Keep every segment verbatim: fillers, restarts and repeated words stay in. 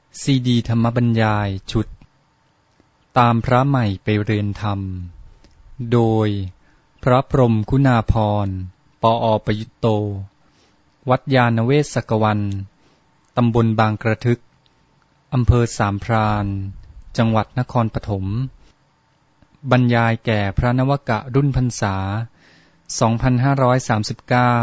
ซีดีธรรมบรรยายชุดตามพระใหม่ไปเรียนธรรมโดยพระพรหมคุณาภรณ์ ปอ.ประยุตโตวัดยานเวศกวันตำบลบางกระทึกอำเภอสามพรานจังหวัดนครปฐมบรรยายแก่พระนวกะรุ่นพรรษาสองพันห้าร้อยสามสิบเก้า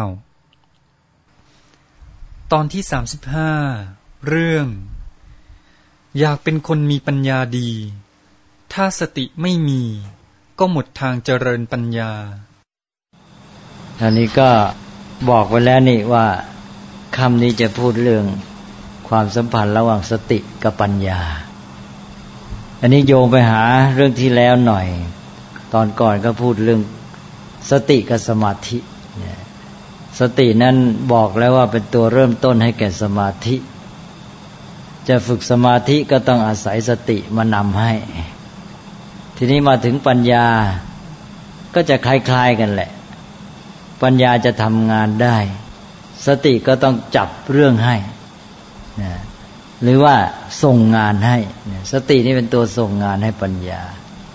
ตอนที่สามสิบห้าเรื่องอยากเป็นคนมีปัญญาดีถ้าสติไม่มีก็หมดทางเจริญปัญญาอันนี้ก็บอกไว้แล้วนี่ว่าคำนี้จะพูดเรื่องความสัมพันธ์ระหว่างสติกับปัญญาอันนี้โยงไปหาเรื่องที่แล้วหน่อยตอนก่อนก็พูดเรื่องสติกับสมาธิสตินั้นบอกแล้วว่าเป็นตัวเริ่มต้นให้แก่สมาธิจะฝึกสมาธิก็ต้องอาศัยสติมานำให้ทีนี้มาถึงปัญญาก็จะคล้ายๆกันแหละปัญญาจะทำงานได้สติก็ต้องจับเรื่องให้นะหรือว่าส่งงานให้นะสตินี่เป็นตัวส่งงานให้ปัญญา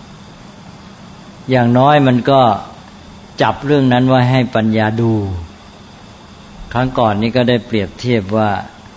อย่างน้อยมันก็จับเรื่องนั้นไว้ให้ปัญญาดูครั้งก่อนนี้ก็ได้เปรียบเทียบว่า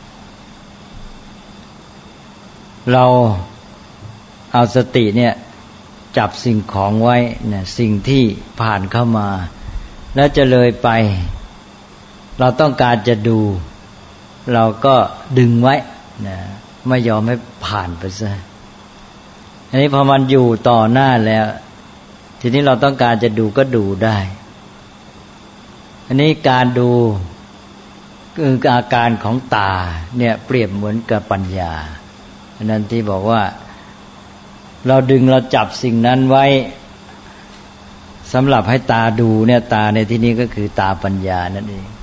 เราเอาสติเนี่ยจับสิ่งของไว้เนี่ยสิ่งที่ผ่านเข้ามาแล้วจะเลยไปเราต้องการจะดูเราก็ดึงไว้นะไม่ยอมให้ผ่านไปซะอันนี้พอมันอยู่ต่อหน้าแล้วทีนี้เราต้องการจะดูก็ดูได้อันนี้การดูคืออาการของตาเนี่ยเปรียบเหมือนกับปัญญาอันนั้นที่บอกว่าเราดึงเราจับสิ่งนั้นไว้สำหรับให้ตาดูเนี่ยตาในที่นี้ก็คือตาปัญญานั่นเอง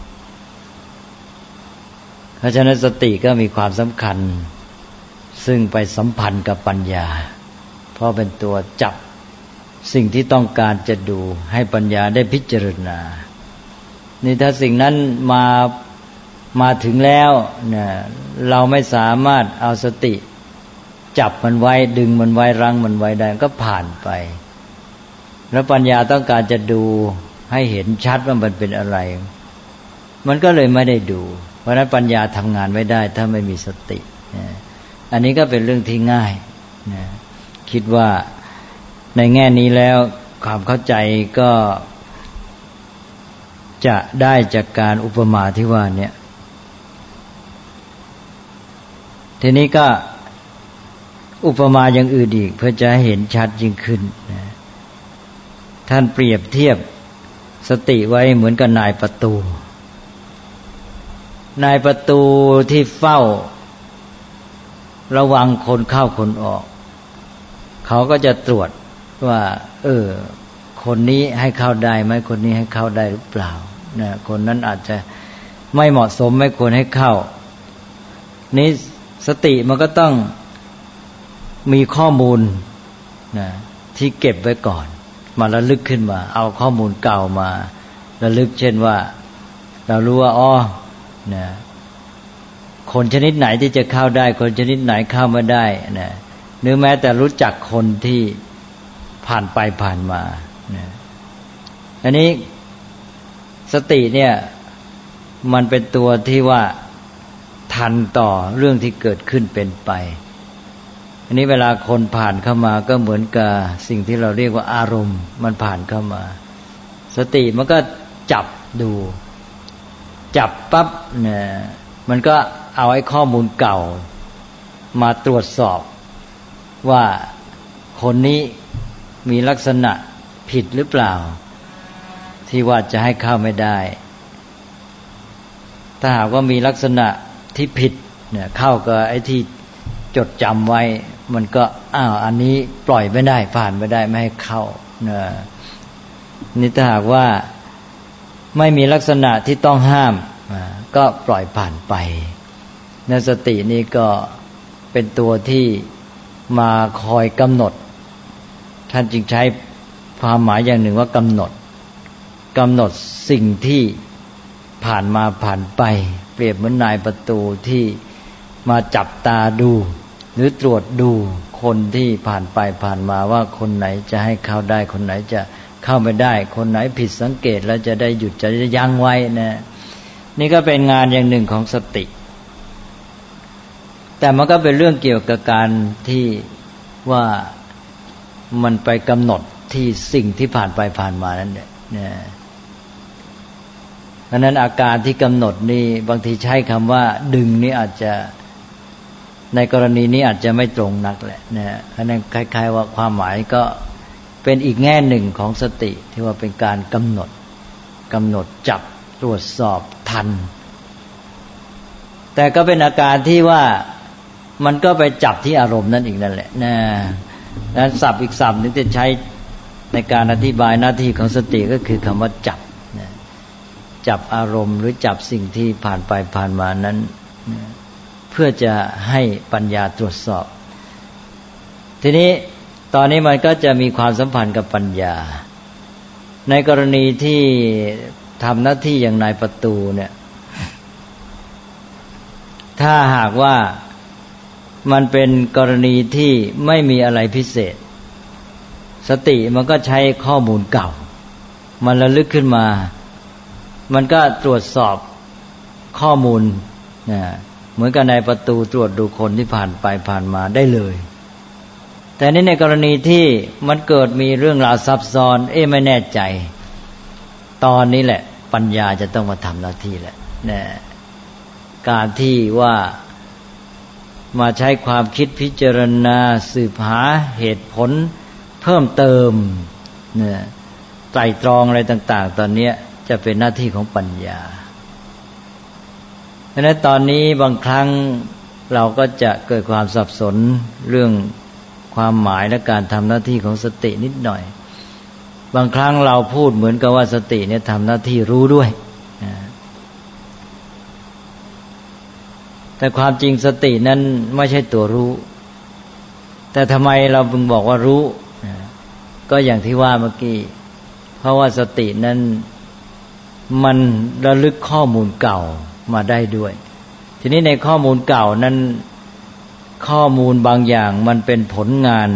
เพราะฉะนั้นสติก็มีความสำคัญซึ่งไปสัมพันธ์กับปัญญาเพราะเป็นตัวจับสิ่งที่ต้องการจะดูให้ปัญญาได้พิจารณานี่ถ้าสิ่งนั้นมามาถึงแล้วเนี่ยเราไม่สามารถเอาสติจับมันไว้ดึงมันไว้รั้งมันไว้ได้ก็ผ่านไปแล้วปัญญาต้องการจะดูให้เห็นชัดว่ามันเป็นอะไรมันก็เลยไม่ได้ดูเพราะฉะนั้นปัญญาทำงานไม่ได้ถ้าไม่มีสติอันนี้ก็เป็นเรื่องที่ง่ายนะคิดว่าในแง่นี้แล้วความเข้าใจก็จะได้จากการอุปมาที่ว่าเนี่ยทีนี้ก็อุปมาอย่างอื่นอีกเพื่อจะให้เห็นชัดยิ่งขึ้นนะท่านเปรียบเทียบสติไว้เหมือนกับนายประตูนายประตูที่เฝ้าระวังคนเข้าคนออกเขาก็จะตรวจว่าเออคนนี้ให้เข้าได้ไหมคนนี้ให้เข้าได้หรือเปล่านะคนนั้นอาจจะไม่เหมาะสมไม่ควรให้เข้านี้สติมันก็ต้องมีข้อมูลนะที่เก็บไว้ก่อนมาระลึกขึ้นมาเอาข้อมูลเก่ามาระลึกเช่นว่าเรารู้ว่าอ๋อนะคนชนิดไหนที่จะเข้าได้คนชนิดไหนเข้าไม่ได้นะหรือแม้แต่รู้จักคนที่ผ่านไปผ่านมานะอันนี้สติเนี่ยมันเป็นตัวที่ว่าทันต่อเรื่องที่เกิดขึ้นเป็นไปอันนี้เวลาคนผ่านเข้ามาก็เหมือนกับสิ่งที่เราเรียกว่าอารมณ์มันผ่านเข้ามาสติมันก็จับดูจับปั๊บเนี่ยมันก็เอาไอ้ข้อมูลเก่ามาตรวจสอบว่าคนนี้มีลักษณะผิดหรือเปล่าที่ว่าจะให้เข้าไม่ได้ถ้าหากว่ามีลักษณะที่ผิดเนี่ยเข้ากับไอ้ที่จดจำไว้มันก็อ้าวอันนี้ปล่อยไม่ได้ผ่านไม่ได้ไม่ให้เข้านะนี่ถ้าหากว่าไม่มีลักษณะที่ต้องห้ามก็ปล่อยผ่านไปนสตินี้ก็เป็นตัวที่มาคอยกำหนดท่านจึงใช้ความหมายอย่างหนึ่งว่ากำหนดกำหนดสิ่งที่ผ่านมาผ่านไปเปรียบเหมือนนายประตูที่มาจับตาดูหรือตรวจดูคนที่ผ่านไปผ่านมาว่าคนไหนจะให้เข้าได้คนไหนจะเข้าไม่ได้คนไหนผิดสังเกตแล้วจะได้หยุดจะยั้งไว้นะนี่ก็เป็นงานอย่างหนึ่งของสติแต่มันก็เป็นเรื่องเกี่ยวกับการที่ว่ามันไปกำหนดที่สิ่งที่ผ่านไปผ่านมานั่นแหละนะเพราะนั้นอาการที่กำหนดนี่บางทีใช้คำว่าดึงนี่อาจจะในกรณีนี้อาจจะไม่ตรงนักแหละนะเพราะนั้นคล้ายๆว่าความหมายก็เป็นอีกแง่หนึ่งของสติที่ว่าเป็นการกำหนดกำหนดจับตรวจสอบทันแต่ก็เป็นอาการที่ว่ามันก็ไปจับที่อารมณ์นั่นอีกนั่นแหละนะนั้นศัพท์อีกศัพท์นึงที่ใช้ในการอธิบายหน้าที่ของสติก็คือคำว่าจับนะจับอารมณ์หรือจับสิ่งที่ผ่านไปผ่านมานั้นนะเพื่อจะให้ปัญญาตรวจสอบทีนี้ตอนนี้มันก็จะมีความสัมพันธ์กับปัญญาในกรณีที่ทำหน้าที่อย่างนายประตูเนี่ยถ้าหากว่ามันเป็นกรณีที่ไม่มีอะไรพิเศษสติมันก็ใช้ข้อมูลเก่ามันระลึกขึ้นมามันก็ตรวจสอบข้อมูลนะเหมือนกับในประตูตรวจดูคนที่ผ่านไปผ่านมาได้เลยแต่นี่ในกรณีที่มันเกิดมีเรื่องราวซับซ้อนเอ๊ะไม่แน่ใจตอนนี้แหละปัญญาจะต้องมาทำหน้าที่แหละนะการที่ว่ามาใช้ความคิดพิจารณาสืบหาเหตุผลเพิ่มเติมเนี่ยไตร่ตรองอะไรต่างๆตอนนี้จะเป็นหน้าที่ของปัญญาเพราะฉะนั้นตอนนี้บางครั้งเราก็จะเกิดความสับสนเรื่องความหมายและการทำหน้าที่ของสตินิดหน่อยบางครั้งเราพูดเหมือนกับว่าสติเนี่ยทำหน้าที่รู้ด้วยแต่ความจริงสตินั้นไม่ใช่ตัวรู้แต่ทำไมเราพึงบอกว่ารู้ก็อย่างที่ว่าเมื่อกี้เพราะว่าสตินั้นมันระลึกข้อมูลเก่ามาได้ด้วยทีนี้ในข้อมูลเก่านั้นข้อมูลบางอย่างมันเป็นผลงาน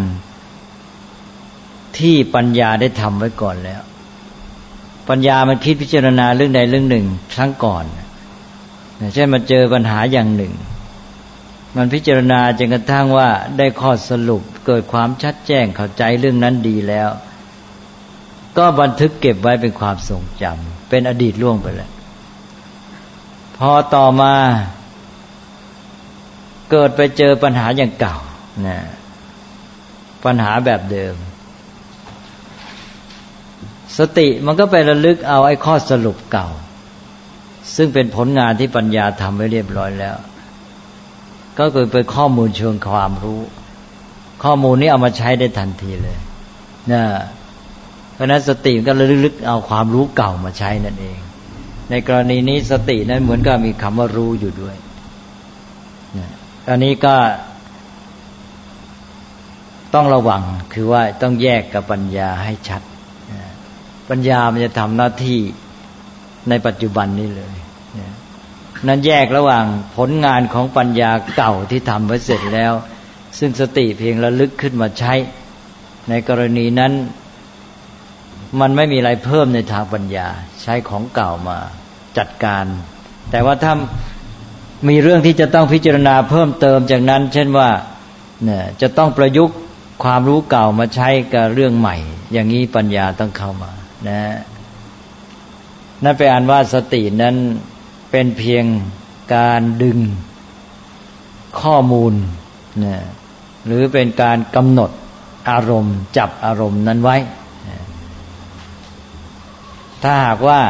ที่ปัญญาได้ทำไว้ก่อนแล้วปัญญามันคิดพิจารณาเรื่องใดเรื่องหนึ่งครั้งก่อนเช่นมาเจอปัญหาอย่างหนึ่งมันพิจารณาจนกระทั่งว่าได้ข้อสรุปเกิดความชัดแจ้งเข้าใจเรื่องนั้นดีแล้วก็บันทึกเก็บไว้เป็นความทรงจำเป็นอดีตล่วงไปแล้วพอต่อมาเกิดไปเจอปัญหาอย่างเก่านะปัญหาแบบเดิมสติมันก็ไประลึกเอาไอ้ข้อสรุปเก่าซึ่งเป็นผลงานที่ปัญญาทำไว้เรียบร้อยแล้วก็คือเป็นข้อมูลเชิงความรู้ข้อมูลนี้เอามาใช้ได้ทันทีเลยนะเพราะนั้นสติก็ระลึกเอาความรู้เก่ามาใช้นั่นเองในกรณีนี้สตินั้นเหมือนกับมีคำว่ารู้อยู่ด้วยนะอันนี้ก็ต้องระวังคือว่าต้องแยกกับปัญญาให้ชัดนะปัญญามันจะทำหน้าที่ในปัจจุบันนี้เลยนะนั้นแยกระหว่างผลงานของปัญญาเก่าที่ทำไว้เสร็จแล้วซึ่งสติเพียงระลึกขึ้นมาใช้ในกรณีนั้นมันไม่มีอะไรเพิ่มในทางปัญญาใช้ของเก่ามาจัดการแต่ว่าถ้ามีเรื่องที่จะต้องพิจารณาเพิ่มเติมจากนั้นเช่นว่าเนี่ยจะต้องประยุกต์ความรู้เก่ามาใช้กับเรื่องใหม่อย่างนี้ปัญญาต้องเข้ามานะนั่นเป็นอันว่าสตินั้นเป็นเพียงการดึงข้อมูลนะหรือเป็นการกำหนดอารมณ์จับอารมณ์นั้นไว้ถ้าหากว่า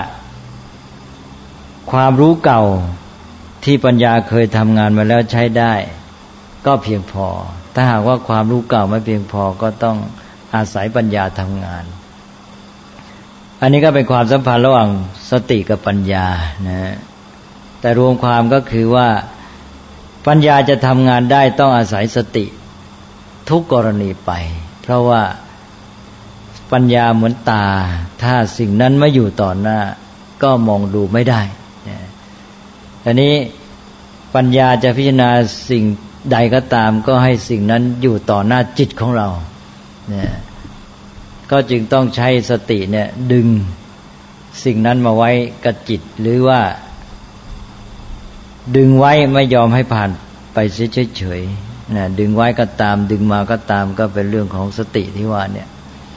ความรู้เก่าที่ปัญญาเคยทำงานมาแล้วใช้ได้ก็เพียงพอถ้าหากว่าความรู้เก่าไม่เพียงพอก็ต้องอาศัยปัญญาทำงานอันนี้ก็เป็นความสัมพันธ์ระหว่างสติกับปัญญานะแต่รวมความก็คือว่าปัญญาจะทำงานได้ต้องอาศัยสติทุกกรณีไปเพราะว่าปัญญาเหมือนตาถ้าสิ่งนั้นไม่อยู่ต่อหน้าก็มองดูไม่ได้อันนี้ปัญญาจะพิจารณาสิ่งใดก็ตามก็ให้สิ่งนั้นอยู่ต่อหน้าจิตของเราเนี่ยก็จึงต้องใช้สติเนี่ยดึงสิ่งนั้นมาไว้กับจิตหรือว่าดึงไว้ไม่ยอมให้ผ่านไปเฉยๆนะดึงไว้ก็ตามดึงมาก็ตามก็เป็นเรื่องของสติที่ว่าเนี่ย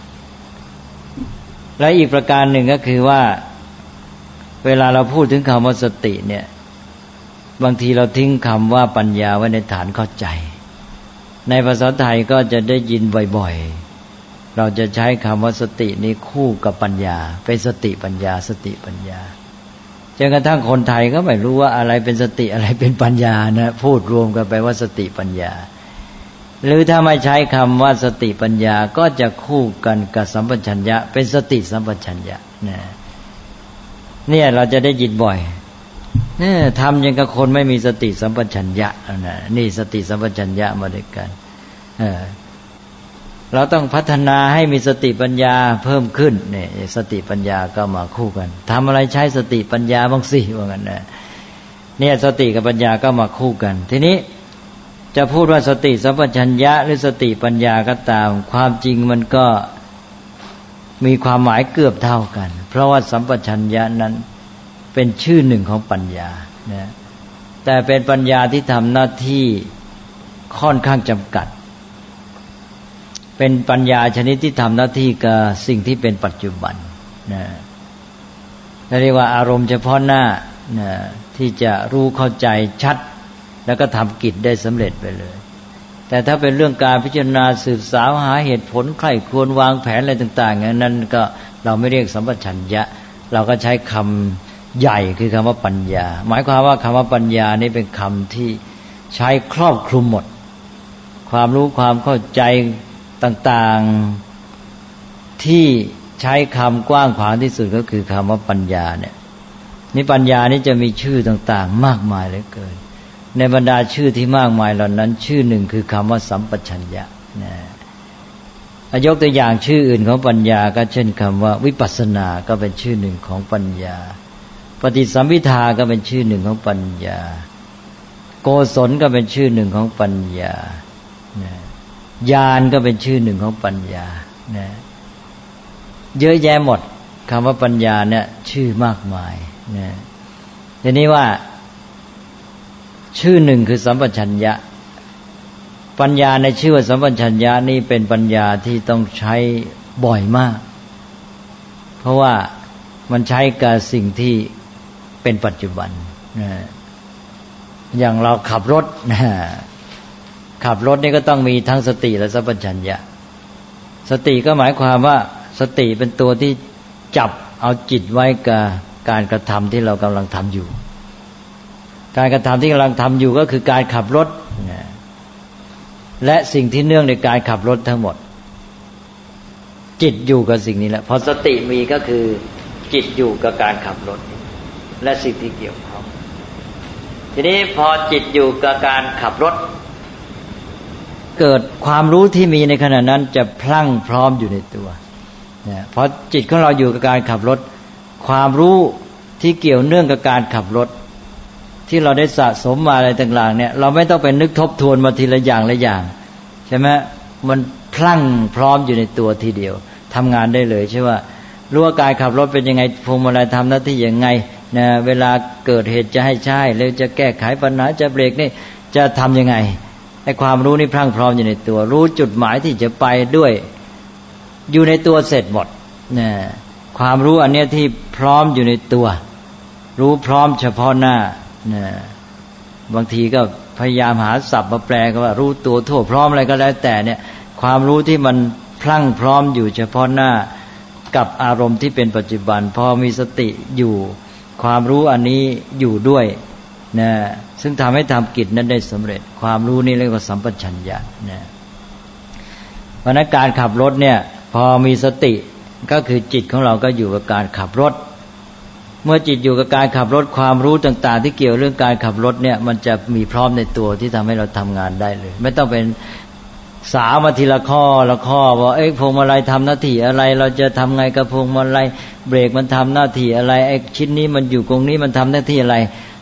และอีกประการหนึ่งก็คือว่าเวลาเราพูดถึงคำว่าสติเนี่ยบางทีเราทิ้งคำว่าปัญญาไว้ในฐานเข้าใจในภาษาไทยก็จะได้ยินบ่อยๆเราจะใช้คำว่าสตินี้คู่กับปัญญาเป็นสติปัญญาสติปัญญาจนกระทั่งคนไทยก็ไม่รู้ว่าอะไรเป็นสติอะไรเป็นปัญญานะพูดรวมกันไปว่าสติปัญญาหรือถ้าไม่ใช้คำว่าสติปัญญาก็จะคู่กันกับสัมปชัญญะเป็นสติสัมปชัญญะนะเนี่ยเราจะได้ยินบ่อยเนี่ยทำยังกับคนไม่มีสติสัมปชัญญะนะนี่สติสัมปชัญญะมาด้วยกันเออเราต้องพัฒนาให้มีสติปัญญาเพิ่มขึ้นเนี่ยสติปัญญาก็มาคู่กันทำอะไรใช้สติปัญญาบ้างสิว่างั้นนะเนี่ยสติกับปัญญาก็มาคู่กันทีนี้จะพูดว่าสติสัมปชัญญะหรือสติปัญญาก็ตามความจริงมันก็มีความหมายเกือบเท่ากันเพราะว่าสัมปชัญญะนั้นเป็นชื่อหนึ่งของปัญญานะแต่เป็นปัญญาที่ทำหน้าที่ค่อนข้างจำกัดเป็นปัญญาชนิดที่ทำหน้าที่กับสิ่งที่เป็นปัจจุบันนะเรียกว่าอารมณ์เฉพาะหน้านะที่จะรู้เข้าใจชัดแล้วก็ทำกิจได้สำเร็จไปเลยแต่ถ้าเป็นเรื่องการพิจารณาสืบสาวหาเหตุผลใคร่ครวญวางแผนอะไรต่างๆอย่างนั้นก็เราไม่เรียกสัมปชัญญะเราก็ใช้คำใหญ่คือคำว่าปัญญาหมายความว่าคำว่าปัญญานี่เป็นคำที่ใช้ครอบคลุมหมดความรู้ความเข้าใจต่างๆที่ใช้คำกว้างขวางที่สุดก็คือคำว่าปัญญาเนี่ยนี่ปัญญานี่จะมีชื่อต่างๆมากมายเหลือเกินในบรรดาชื่อที่มากมายเหล่านั้นชื่อหนึ่งคือคำว่าสัมปชัญญะนะยกตัวอย่างชื่ออื่นของปัญญาก็เช่นคำว่าวิปัสสนาก็เป็นชื่อหนึ่งของปัญญาปฏิสัมภิทาก็เป็นชื่อหนึ่งของปัญญาโกศลก็เป็นชื่อหนึ่งของปัญญานะญาณก็เป็นชื่อหนึ่งของปัญญานะเยอะแยะหมดคำว่าปัญญาเนี่ยชื่อมากมายนะทีนี้ว่าชื่อหนึ่งคือสัมปชัญญะปัญญาในชื่อว่าสัมปชัญญะนี่เป็นปัญญาที่ต้องใช้บ่อยมากเพราะว่ามันใช้กับสิ่งที่เป็นปัจจุบันนะอย่างเราขับรถนะขับรถนี่ก็ต้องมีทั้งสติและสัมปชัญญะสติก็หมายความว่าสติเป็นตัวที่จับเอาจิตไว้กับการกระทำที่เรากำลังทำอยู่การกระทำที่กำลังทำอยู่ก็คือการขับรถและสิ่งที่เนื่องในการขับรถทั้งหมดจิตอยู่กับสิ่งนี้แหละพอสติมีก็คือจิตอยู่กับการขับรถและสิ่งที่เกี่ยวข้องทีนี้พอจิตอยู่กับการขับรถเกิดความรู้ที่มีในขณะนั้นจะพลั่งพร้อมอยู่ในตัวนะพอจิตของเราอยู่กับการขับรถความรู้ที่เกี่ยวเนื่องกับการขับรถที่เราได้สะสมมาอะไรต่างๆเนี่ยเราไม่ต้องไปนึกทบทวนมาทีละอย่างละอย่างใช่ไหมมันพลั่งพร้อมอยู่ในตัวทีเดียวทำงานได้เลยใช่ว่ารู้ว่าการขับรถเป็นยังไงพวงมาลัยทำหน้าที่ยังไงนะเวลาเกิดเหตุจะให้ใช้หรือจะแก้ไขปัญหาจะเบรกนี่จะทำยังไงไอ้ความรู้นี่พรั่งพร้อมอยู่ในตัวรู้จุดหมายที่จะไปด้วยอยู่ในตัวเสร็จหมดนะความรู้อันเนี้ยที่พร้อมอยู่ในตัวรู้พร้อมเฉพาะหน้านะบางทีก็พยายามหาศัพท์มาแปลก็ว่ารู้ตัวทั่วพร้อมอะไรก็แล้วแต่เนี่ยความรู้ที่มันพรั่งพร้อมอยู่เฉพาะหน้ากับอารมณ์ที่เป็นปัจจุบันพอมีสติอยู่ความรู้อันนี้อยู่ด้วยนะซึ่งทำให้ทำกิจนั้นได้สำเร็จความรู้นี้เรียกว่าสัมปชัญญะนะเพราะนั้นการขับรถเนี่ยพอมีสติก็คือจิตของเราก็อยู่กับการขับรถเมื่อจิตอยู่กับการขับรถความรู้ต่างๆที่เกี่ยวเรื่องการขับรถเนี่ยมันจะมีพร้อมในตัวที่ทำให้เราทำงานได้เลยไม่ต้องเป็นสาวมาทีละข้อละข้อว่าเอ๊ะพวงมาลัยทำหน้าที่อะไรเราจะทำไงกับพวงมาลัยเบรกมันทำหน้าที่อะไรไอ้ชิ้นนี้มันอยู่ตรงนี้มันทำหน้าที่อะไร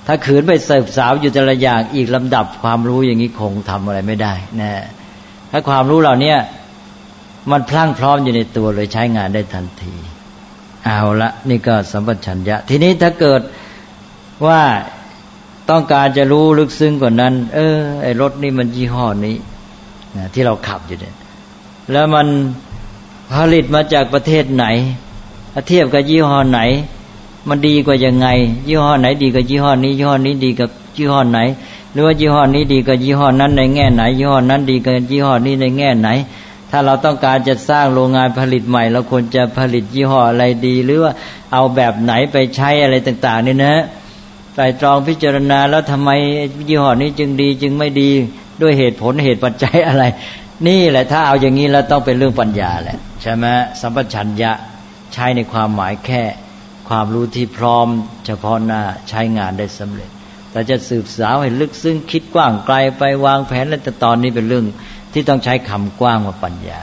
ถ้าขืนไปเสิร์ฟสาวอยู่แต่ละอย่างอีกลำดับความรู้อย่างนี้คงทำอะไรไม่ได้นะถ้าความรู้เหล่านี้มันพลั่งพร้อมอยู่ในตัวเลยใช้งานได้ทันทีเอาละนี่ก็สัมปชัญญะทีนี้ถ้าเกิดว่าต้องการจะรู้ลึกซึ้งกว่านั้นเออไอ้รถนี่มันยี่ห้อนี้นะที่เราขับอยู่เนี่ยแล้วมันผลิตมาจากประเทศไหนเทียบกับยี่ห้อไหนมันดีกว่ายังไงยี่ห้อไหนดีกว่ายี่ห้อนี้ยี่ห้อนี้ดีกับยี่ห้อไหนหรือว่ายี่ห้อนี้ดีกว่ายี่ห้อนั้นในแง่ไหนยี่ห้อนั้นดีกว่ายี่ห้อนี้ในแง่ไหนถ้าเราต้องการจะสร้างโรงงานผลิตใหม่เราควรจะผลิตยี่ห้ออะไรดีหรือว่าเอาแบบไหนไปใช้อะไรต่างๆนี่นะไตร่ตรองพิจารณาแล้วทำไมยี่ห้อนี้จึงดีจึงไม่ดีด้วยเหตุผลเหตุปัจจัยอะไรนี่แหละถ้าเอาอย่างนี้แล้วต้องเป็นเรื่องปัญญาแหละใช่ไหมสัมปชัญญะใช้ในความหมายแค่ความรู้ที่พร้อมเฉพาะหน้าใช้งานได้สำเร็จแต่จะสืบสาวให้ลึกซึ้งคิดกว้างไกลไปวางแผนแล้วแต่ตอนนี้เป็นเรื่องที่ต้องใช้คำกว้างว่าปัญญา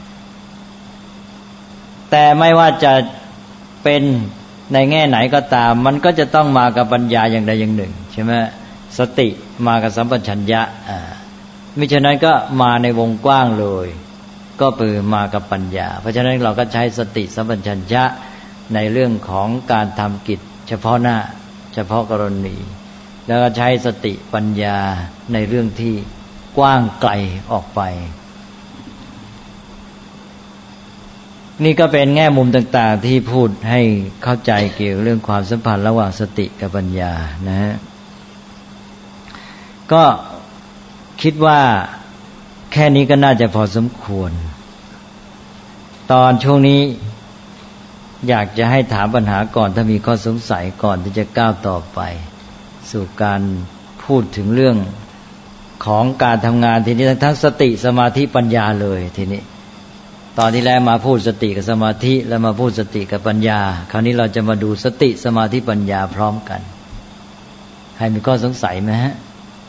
แต่ไม่ว่าจะเป็นในแง่ไหนก็ตามมันก็จะต้องมากับปัญญาอย่างใดอย่างหนึ่งใช่ไหมสติมากับสัมปชัญญะอ่ามิฉะนั้นก็มาในวงกว้างเลยก็เป็นมากับปัญญาเพราะฉะนั้นเราก็ใช้สติสัมปชัญญะในเรื่องของการทำกิจเฉพาะหน้าเฉพาะกรณีแล้วก็ใช้สติปัญญาในเรื่องที่กว้างไกลออกไปนี่ก็เป็นแง่มุมต่างๆที่พูดให้เข้าใจเกี่ยวกับเรื่องความสัมพันธ์ระหว่างสติกับปัญญานะฮะก็คิดว่าแค่นี้ก็น่าจะพอสมควรตอนช่วงนี้อยากจะให้ถามปัญหาก่อนถ้ามีข้อสงสัยก่อนที่จะก้าวต่อไปสู่การพูดถึงเรื่องของการทำงานทีนี้ทั้งสติสมาธิปัญญาเลยทีนี้ตอนที่แล้วมาพูดสติกับสมาธิแล้วมาพูดสติกับปัญญาคราวนี้เราจะมาดูสติสมาธิปัญญาพร้อมกันใครมีข้อสงสัยไหมฮะ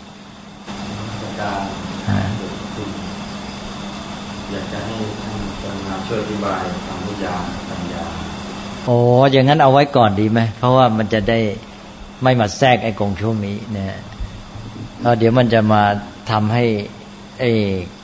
อยากจะให้ท่านอาจารย์ช่วยอธิบายคำนิยามปัญญาโอ้อย่างนั้นเอาไว้ก่อนดีไหมเพราะว่ามันจะได้ไม่มาแทรกไอ้กงช่วงนี้นะแล้วเดี๋ยวมันจะมาทำให้ไอ้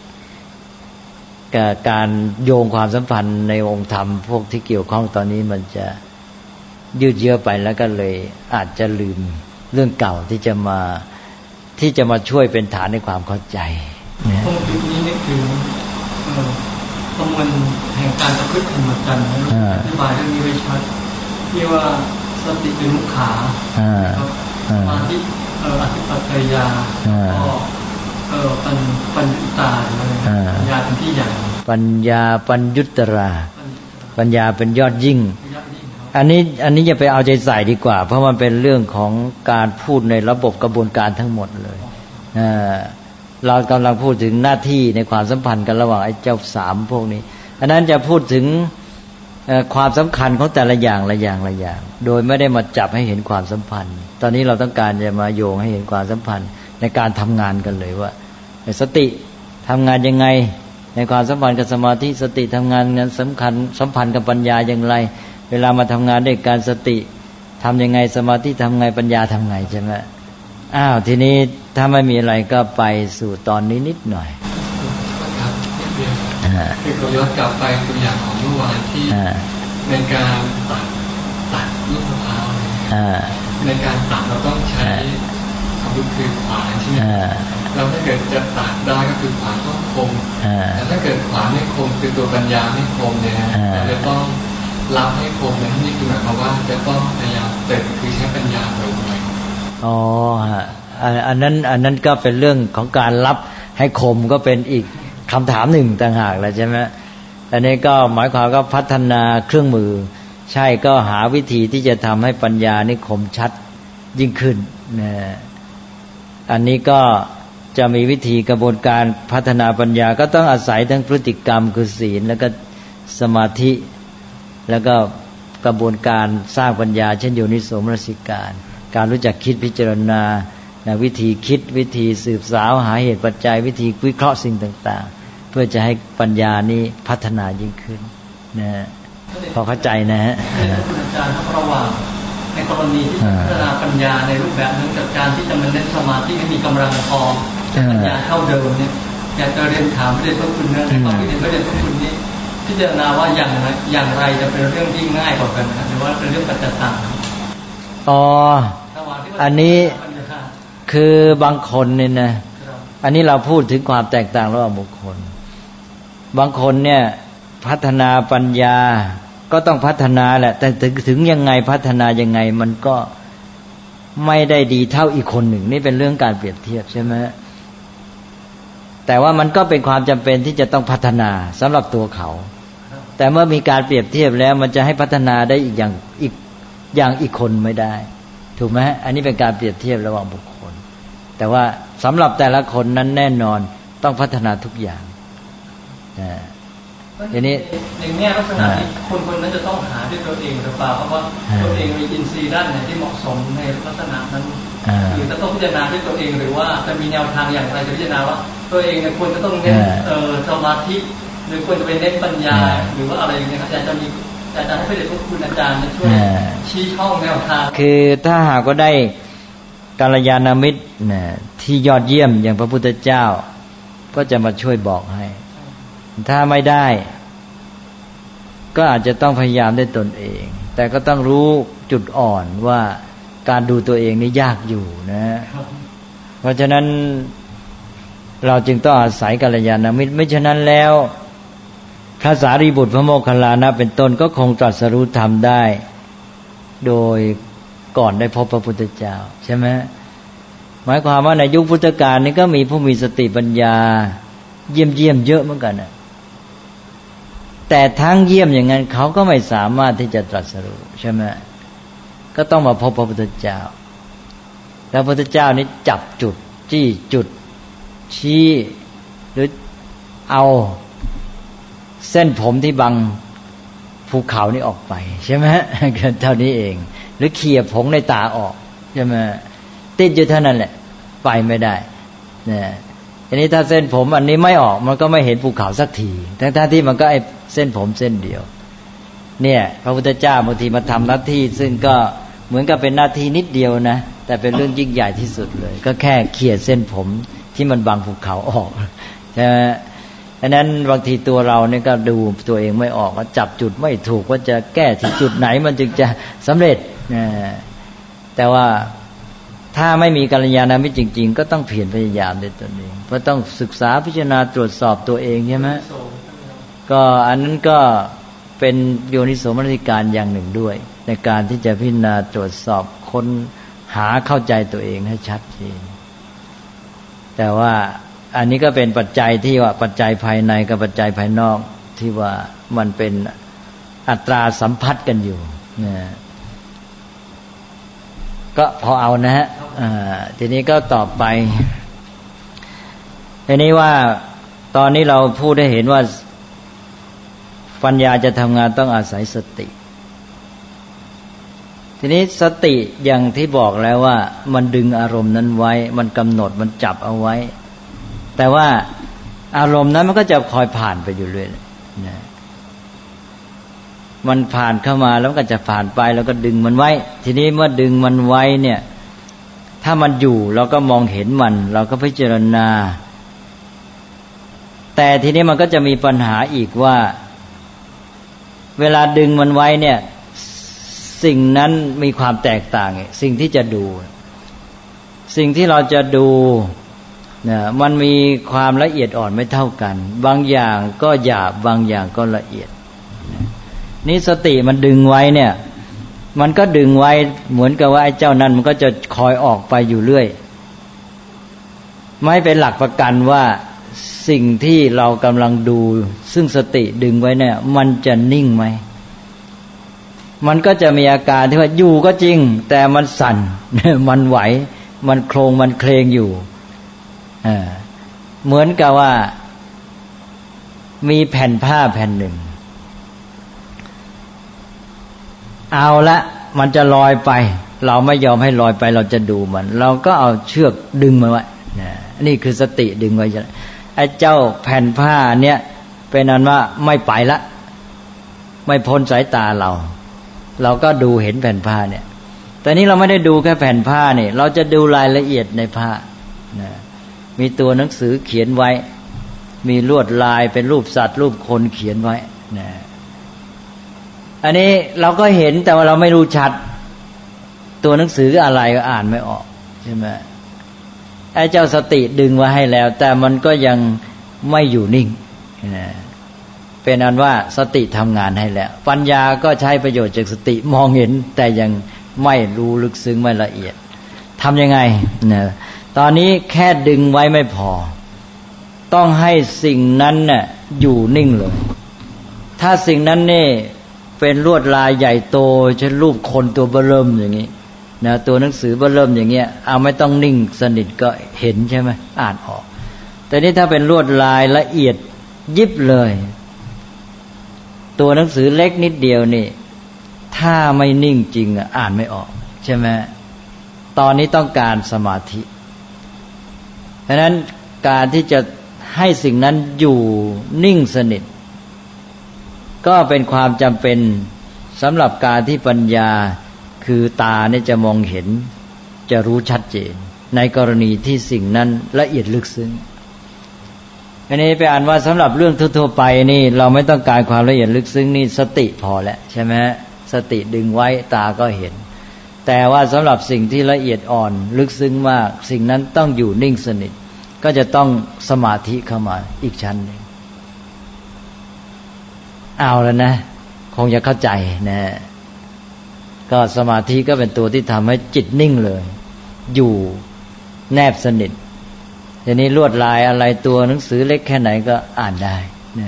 การโยงความสัมพันธ์ในองค์ธรรมพวกที่เกี่ยวข้องตอนนี้มันจะยืดเยื้อไปแล้วก็เลยอาจจะลืมเรื่องเก่าที่จะมาที่จะมาช่วยเป็นฐานในความเข้าใจนะตรงจุดนี้นี่คือตรงมันแห่งการประพฤติธรรมจันทร์อธิบายเรื่องนี้ไว้ชัดที่ว่าสติเป็นมุขขาครับสมาธิอธิปัจจยาก็เออปัญปัญญุตาเลยปัญญาเป็นที่ใหญ่ปัญญาปัญญุตราปัญญาเป็นยอดยิ่งอันนี้อันนี้อย่าไปเอาใจใส่ดีกว่าเพราะมันเป็นเรื่องของการพูดในระบบกระบวนการทั้งหมดเลยเรากำลังพูดถึงหน้าที่ในความสัมพันธ์กันระหว่างไอ้เจ้าสามพวกนี้อันนั้นจะพูดถึงความสำคัญของแต่ละอย่างละอย่างละอย่างโดยไม่ได้มาจับให้เห็นความสัมพันธ์ตอนนี้เราต้องการจะมาโยงให้เห็นความสัมพันธ์ในการทำงานกันเลยว่าสติทำงานยังไงในความสัมพันธ์กับสมาธิสติทำงานงานสำคัญสัมพันธ์กับปัญญาอย่างไรเวลามาทำงานด้วยการสติทำยังไงสมาธิทำไงปัญญาทำไงใช่ไหมอ้าวทีนี้ถ้าไม่มีอะไรก็ไปสู่ตอนนี้นิดหน่อยคือเราย้อนกลับไปตัวอย่างของเมื่อวานที่ในการตัดตัดลูกมะพร้าวในการตัดเราต้องใช้อาวุธคือขวานใช่ไหมแล้วถ้าเกิดจะตัดได้ก็คือขวานต้องคมแต่ถ้าเกิดขวานไม่คมคือตัวปัญญาไม่คมเนี่ยเราจะต้องรับให้คมเนี่ยนี่คือหมายความว่าจะต้องพยายามเติมคือใช้ปัญญาบ่อยๆอ๋อฮะอันนั้นอันนั้นก็เป็นเรื่องของการรับให้คมก็เป็นอีกคำถามหนึ่งต่างหากแล้วใช่ไหมอันนี้ก็หมายความก็พัฒนาเครื่องมือใช่ก็หาวิธีที่จะทำให้ปัญญานี่คมชัดยิ่งขึ้นนะอันนี้ก็จะมีวิธีกระบวนการพัฒนาปัญญาก็ต้องอาศัยทั้งพฤติกรรมคือศีลแล้วก็สมาธิแล้วก็กระบวนการสร้างปัญญาเช่นโยนิโสมนสิการการรู้จักคิดพิจารณาวิธีคิดวิธีสืบสาวหาเหตุปัจจัยวิธีวิเคราะห์สิ่งต่างๆเพื่อจะให้ปัญญานี้พัฒนายิ่งขึ้นนะพอเข้าใจนะฮะอาจารย์ระหว่างในกรณีที่พัฒนาปัญญาในรูปแบบนั้นกับการที่จะมาเน้นสมาธิให้มีกำลังพอปัญญาเท่าเดิมเนี่ยอยากจะเรียนถามพระเดชพระคุณนะความคิดเห็นพระเดชพระคุณนี้พิจารณาว่าอย่างไรอย่างไรจะเป็นเรื่องที่ง่ายกว่ากันหรือว่าเป็นเรื่องปัจจตังอ๋ออันนี้คือบางคนเนี่ยนะอันนี้เราพูดถึงความแตกต่างระหว่างบุคคลบางคนเนี่ยพัฒนาปัญญาก็ต้องพัฒนาแหละแต่ถึงถึงยังไงพัฒนายังไงมันก็ไม่ได้ดีเท่าอีกคนหนึ่งนี่เป็นเรื่องการเปรียบเทียบใช่ไหมแต่ว่ามันก็เป็นความจำเป็นที่จะต้องพัฒนาสำหรับตัวเขาแต่เมื่อมีการเปรียบเทียบแล้วมันจะให้พัฒนาได้อีกอย่างอีกอย่างอีกคนไม่ได้ถูกไหมอันนี้เป็นการเปรียบเทียบระหว่างบุคคลแต่ว่าสำหรับแต่ละคนนั้นแน่นอนต้องพัฒนาทุกอย่างนะทีนี้ในแง่ลักษณะที่คนคนนั้นจะต้องหาด้วยตัวเองหรือเปล่าเพราะว่าตัวเองมีอินทรีย์ด้านไหนที่เหมาะสมในลักษณะนั้นหรือจะต้องพิจารณาด้วยตัวเองหรือว่าจะมีแนวทางอย่างไรจะพิจารณาว่าตัวเองเนี่ยควรจะต้องเน้นเอ่อสมาธิหรือควรจะไปเน้นปัญญาหรือว่าอะไรอย่างเงี้ยอาจารย์จะมีอาจารย์ให้พระเดชพระคุณอาจารย์ช่วยชี้ช่องแนวทางคือถ้าหากว่าได้กัลยาณมิตรนะที่ยอดเยี่ยมอย่างพระพุทธเจ้าก็จะมาช่วยบอกให้ถ้าไม่ได้ก็อาจจะต้องพยายามด้วยตนเองแต่ก็ต้องรู้จุดอ่อนว่าการดูตัวเองนี่ยากอยู่นะเพราะฉะนั้นเราจึงต้องอาศัยกัลยาณมิตรไม่ฉะนั้นแล้วพระสารีบุตรพระโมคคัลลานะเป็นต้นก็คงตรัสรู้ธรรมได้โดยก่อนได้พบพระพุทธเจ้าใช่ไหมหมายความว่าในยุคพุทธกาลนี้ก็มีผู้มีสติปัญญาเยี่ยมเยี่ยมเยอะเหมือนกันนะแต่ทั้งเยี่ยมอย่างนั้นเขาก็ไม่สามารถที่จะตรัสรู้ใช่ไหมก็ต้องมาพบพระพุทธเจ้าแล้วพระพุทธเจ้านี้จับจุดจี้จุดชี้หรือเอาเส้นผมที่บังภูเขานี่ออกไปใช่ไหมเท่านี้เองหรือเขี่ยผงในตาออกใช่ไหมติดอยู่เท่านั้นแหละไปไม่ได้เนี่ยอันนี้ถ้าเส้นผมอันนี้ไม่ออกมันก็ไม่เห็นภูเขาสักทีทั้งๆที่มันก็ไอ้เส้นผมเส้นเดียวเนี่ยพระพุทธเจ้าบางทีมาทำหน้าที่ซึ่งก็เหมือนกับเป็นหน้าที่นิดเดียวนะแต่เป็นเรื่องยิ่งใหญ่ที่สุดเลยก็แค่เขี่ยเส้นผมที่มันบังภูเขาออกใช่ไหมดังนั้นบางทีตัวเราเนี่ยก็ดูตัวเองไม่ออกว่าจับจุดไม่ถูกว่าจะแก้ที่จุดไหนมันจึงจะสำเร็จนะแต่ว่าถ้าไม่มีกัลยาณมิตรจริงๆก็ต้องเพียรพยายามด้วยตนเองเพราะต้องศึกษาพิจารณาตรวจสอบตัวเองใช่ไหมก็อันนั้นก็เป็นโยนิโสมนสิการอย่างหนึ่งด้วยในการที่จะพิจารณาตรวจสอบค้นหาเข้าใจตัวเองให้ชัดเจนแต่ว่าอันนี้ก็เป็นปัจจัยที่ว่าปัจจัยภายในกับปัจจัยภายนอกที่ว่ามันเป็นอัตราสัมพัทธ์กันอยู่นะก็พอเอานะฮะทีนี้ก็ต่อไปทีนี้ว่าตอนนี้เราพูดได้เห็นว่าปัญญาจะทำงานต้องอาศัยสติทีนี้สติอย่างที่บอกแล้วว่ามันดึงอารมณ์นั้นไว้มันกำหนดมันจับเอาไว้แต่ว่าอารมณ์นั้นมันก็จะคอยผ่านไปอยู่เรื่อยนะมันผ่านเข้ามาแล้วก็จะผ่านไปแล้วก็ดึงมันไว้ทีนี้เมื่อดึงมันไว้เนี่ยถ้ามันอยู่เราก็มองเห็นมันเราก็พิจารณาแต่ทีนี้มันก็จะมีปัญหาอีกว่าเวลาดึงมันไว้เนี่ยสิ่งนั้นมีความแตกต่างสิ่งที่จะดูสิ่งที่เราจะดูเนี่ยมันมีความละเอียดอ่อนไม่เท่ากันบางอย่างก็หยาบบางอย่างก็ละเอียดนี่สติมันดึงไว้เนี่ยมันก็ดึงไว้เหมือนกับว่าไอ้เจ้านั้นมันก็จะคอยออกไปอยู่เรื่อยไม่เป็นหลักประกันว่าสิ่งที่เรากำลังดูซึ่งสติดึงไว้เนี่ยมันจะนิ่งไหมมันก็จะมีอาการที่ว่าอยู่ก็จริงแต่มันสั่นมันไหวมันโครงมันเคลงอยู่เหมือนกับว่ามีแผ่นผ้าแผ่นหนึ่งเอาละมันจะลอยไปเราไม่ยอมให้ลอยไปเราจะดูมันเราก็เอาเชือกดึงมันไว้นี่คือสติดึงไว้ไอ้เจ้าแผ่นผ้าเนี่ยเป็นอันว่าไม่ไปละไม่พ้นสายตาเราเราก็ดูเห็นแผ่นผ้าเนี่ยแต่นี้เราไม่ได้ดูแค่แผ่นผ้านี่เราจะดูรายละเอียดในผ้านะมีตัวหนังสือเขียนไว้มีลวดลายเป็นรูปสัตว์รูปคนเขียนไว้นะอันนี้เราก็เห็นแต่ว่าเราไม่รู้ชัดตัวหนังสืออะไรก็อ่านไม่ออกใช่ไหมไอ้เจ้าสติดึงไว้ให้แล้วแต่มันก็ยังไม่อยู่นิ่งนะเป็นอันว่าสติทำงานให้แล้วปัญญาก็ใช้ประโยชน์จากสติมองเห็นแต่ยังไม่รู้ลึกซึ้งไม่ละเอียดทำยังไงนะตอนนี้แค่ดึงไว้ไม่พอต้องให้สิ่งนั้นน่ะอยู่นิ่งเลยถ้าสิ่งนั้นนี่เป็นลวดลายใหญ่โตเช่นรูปคนตัวเบ้อเริ่มอย่างนี้นะตัวหนังสือเบ้อเริ่มอย่างเงี้ยเอาไม่ต้องนิ่งสนิทก็เห็นใช่ไหมอ่านออกแต่นี่ถ้าเป็นลวดลายละเอียดยิบเลยตัวหนังสือเล็กนิดเดียวนี่ถ้าไม่นิ่งจริงอ่านไม่ออกใช่ไหมตอนนี้ต้องการสมาธิเพราะนั้นการที่จะให้สิ่งนั้นอยู่นิ่งสนิทก็เป็นความจำเป็นสำหรับการที่ปัญญาคือตาเนี่ยจะมองเห็นจะรู้ชัดเจนในกรณีที่สิ่งนั้นละเอียดลึกซึ้งอันนี้ไปอ่านว่าสำหรับเรื่องทั่วๆไปนี่เราไม่ต้องการความละเอียดลึกซึ้งนี่สติพอแล้วใช่ไหมสติดึงไว้ตาก็เห็นแต่ว่าสำหรับสิ่งที่ละเอียดอ่อนลึกซึ้งมากสิ่งนั้นต้องอยู่นิ่งสนิทก็จะต้องสมาธิเข้ามาอีกชั้นหนึ่งเอาแล้วนะคงจะเข้าใจนะก็สมาธิก็เป็นตัวที่ทำให้จิตนิ่งเลยอยู่แนบสนิททีนี้ลวดลายอะไรตัวหนังสือเล็กแค่ไหนก็อ่านได้นะ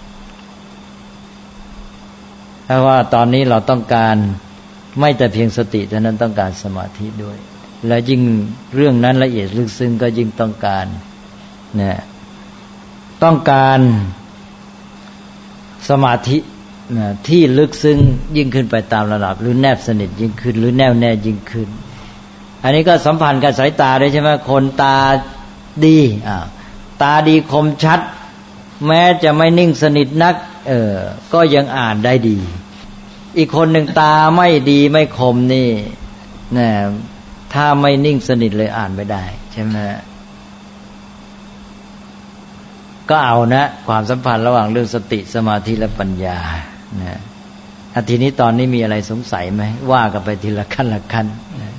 เพราะว่าตอนนี้เราต้องการไม่แต่เพียงสติเท่านั้นต้องการสมาธิด้วยและยิ่งเรื่องนั้นละเอียดลึกซึ้งก็ยิ่งต้องการนะต้องการสมาธินะที่ลึกซึ้งยิ่งขึ้นไปตามระดับหรือแนบสนิทยิ่งขึ้นหรือแน่วแน่ยิ่งขึ้นอันนี้ก็สัมพันธ์กับสายตาด้วยใช่ไหมคนตาดีอ่าตาดีคมชัดแม้จะไม่นิ่งสนิทนักเออก็ยังอ่านได้ดีอีกคนหนึ่งตาไม่ดีไม่คมนี่นะถ้าไม่นิ่งสนิทเลยอ่านไม่ได้ใช่ไหมก็เอานะความสัมพันธ์ระหว่างเรื่องสติสมาธิและปัญญานะทีนี้ตอนนี้มีอะไรสงสัยไหมว่ากันไปทีละขั้นละขั้นนะ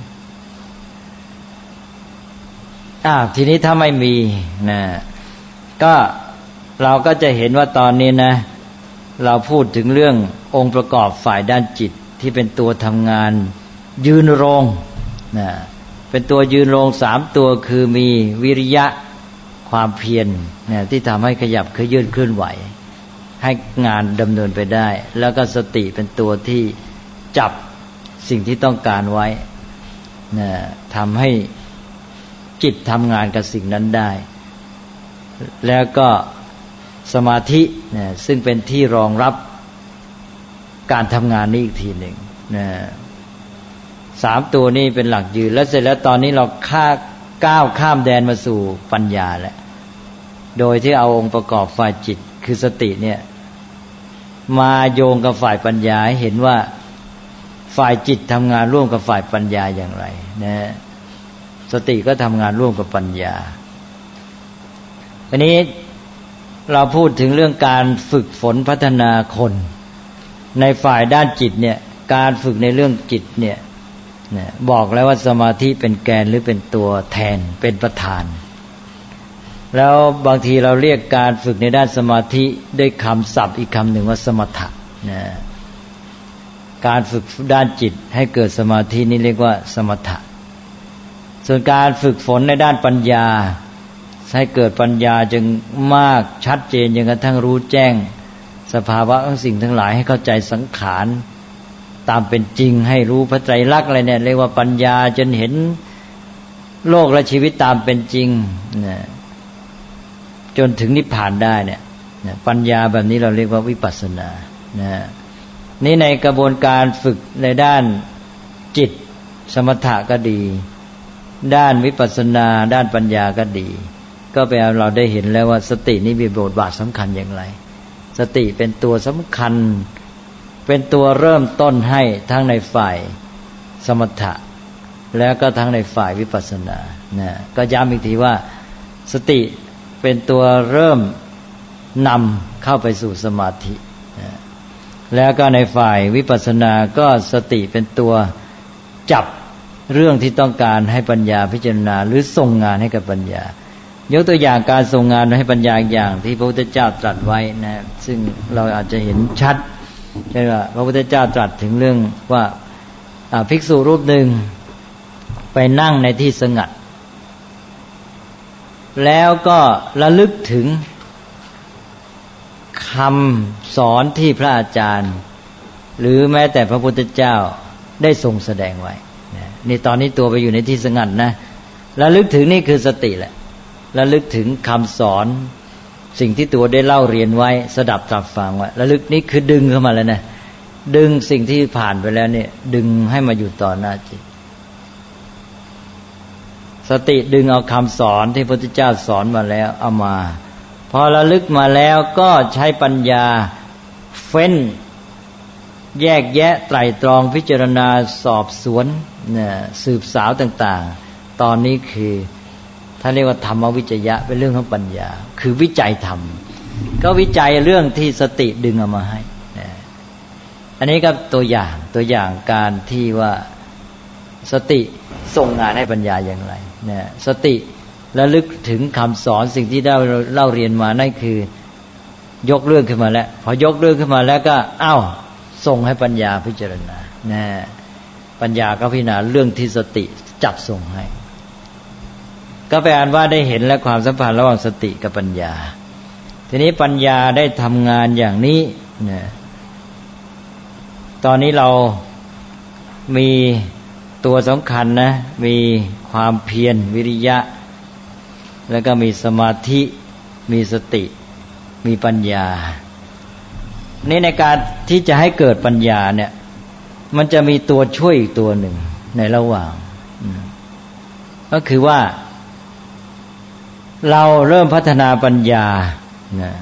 อ้าวทีนี้ถ้าไม่มีนะก็เราก็จะเห็นว่าตอนนี้นะเราพูดถึงเรื่ององค์ประกอบฝ่ายด้านจิตที่เป็นตัวทำงานยืนรงนะเป็นตัวยืนรงสามตัวคือมีวิริยะความเพียรนะที่ทำให้ขยับขยื่นเคลื่อนไหวให้งานดำเนินไปได้แล้วก็สติเป็นตัวที่จับสิ่งที่ต้องการไว้นะทำให้จิตทำงานกับสิ่งนั้นได้แล้วก็สมาธินะซึ่งเป็นที่รองรับการทำงานนี้อีกทีหนึ่งนะสามตัวนี้เป็นหลักยืนแล้วเสร็จแล้วตอนนี้เราข้าก้าวข้ามแดนมาสู่ปัญญาแล้วโดยที่เอาองค์ประกอบฝ่ายจิตคือสติเนี่ยมาโยงกับฝ่ายปัญญาให้เห็นว่าฝ่ายจิตทำงานร่วมกับฝ่ายปัญญาอย่างไรนะสติก็ทำงานร่วมกับปัญญาอันนี้เราพูดถึงเรื่องการฝึกฝนพัฒนาคนในฝ่ายด้านจิตเนี่ยการฝึกในเรื่องจิตเนี่ยบอกแล้วว่าสมาธิเป็นแกนหรือเป็นตัวแทนเป็นประธานแล้วบางทีเราเรียกการฝึกในด้านสมาธิด้วยคำศัพท์อีกคำหนึ่งว่าสมถะนะการฝึกด้านจิตให้เกิดสมาธินี่เรียกว่าสมถะส่วนการฝึกฝนในด้านปัญญาให้เกิดปัญญาจึงมากชัดเจนจนกระทั่งรู้แจ้งสภาวะของสิ่งทั้งหลายให้เข้าใจสังขารตามเป็นจริงให้รู้พระไตรลักษณ์อะไรเนี่ยเรียกว่าปัญญาจนเห็นโลกและชีวิตตามเป็นจริงนะจนถึงนิพพานได้เนี่ยปัญญาแบบนี้เราเรียกว่าวิปัสสนานะนี่ในกระบวนการฝึกในด้านจิตสมถะก็ดีด้านวิปัสสนาด้านปัญญาก็ดีก็ไปเอาเราได้เห็นแล้วว่าสตินี่มีบทบาทสำคัญอย่างไรสติเป็นตัวสำคัญเป็นตัวเริ่มต้นให้ทั้งในฝ่ายสมถะแล้วก็ทั้งในฝ่ายวิปัสสนานะก็ย้ำอีกทีว่าสติเป็นตัวเริ่มนำเข้าไปสู่สมาธินะแล้วก็ในฝ่ายวิปัสสนาก็สติเป็นตัวจับเรื่องที่ต้องการให้ปัญญาพิจารณาหรือส่งงานให้กับปัญญายกตัวอย่างการส่งงานให้ปัญญาอย่างที่พระพุทธเจ้าตรัสไว้นะซึ่งเราอาจจะเห็นชัดใช่ไหมพระพุทธเจ้าตรัสถึงเรื่องว่าภิกษุรูปหนึ่งไปนั่งในที่สงัดแล้วก็ระลึกถึงคำสอนที่พระอาจารย์หรือแม้แต่พระพุทธเจ้าได้ทรงแสดงไว้นี่ตอนนี้ตัวไปอยู่ในที่สงัดนะระลึกถึงนี่คือสติแหละระลึกถึงคำสอนสิ่งที่ตัวได้เล่าเรียนไว้สดับตรับฟังไว้ระลึกนี่คือดึงเข้ามาแล้วนะดึงสิ่งที่ผ่านไปแล้วเนี่ยดึงให้มาอยู่ต่อหน้าจิตสติดึงเอาคำสอนที่พระพุทธเจ้าสอนมาแล้วเอามาพอระลึกมาแล้วก็ใช้ปัญญาเฟ้นแยกแยะไตร่ตรองพิจารณาสอบสวนเนี่ยสืบสาวต่างๆตอนนี้คือท่านเรียกว่าธรรมวิจยะเป็นเรื่องของปัญญาคือวิจัยธรรมก็วิจัยเรื่องที่สติดึงเอามาให้อันนี้ก็ตัวอย่างตัวอย่างการที่ว่าสติส่งงานให้ปัญญาอย่างไรเนี่ยสติระลึกถึงคำสอนสิ่งที่ได้เล่าเรียนมานั่นคือยกเรื่องขึ้นมาแล้วพอยกเรื่องขึ้นมาแล้วก็อ้าวส่งให้ปัญญาพิจารณานะปัญญาก็พิจารณาเรื่องที่สติจับส่งให้ก็แปลว่าได้เห็นและความสัมพันธ์ระหว่างสติกับปัญญาทีนี้ปัญญาได้ทำงานอย่างนี้นะตอนนี้เรามีตัวสำคัญนะมีความเพียรวิริยะแล้วก็มีสมาธิมีสติมีปัญญานี่ในการที่จะให้เกิดปัญญาเนี่ยมันจะมีตัวช่วยอีกตัวหนึ่งในระหว่างก็คือว่าเราเริ่มพัฒนาปัญญานะ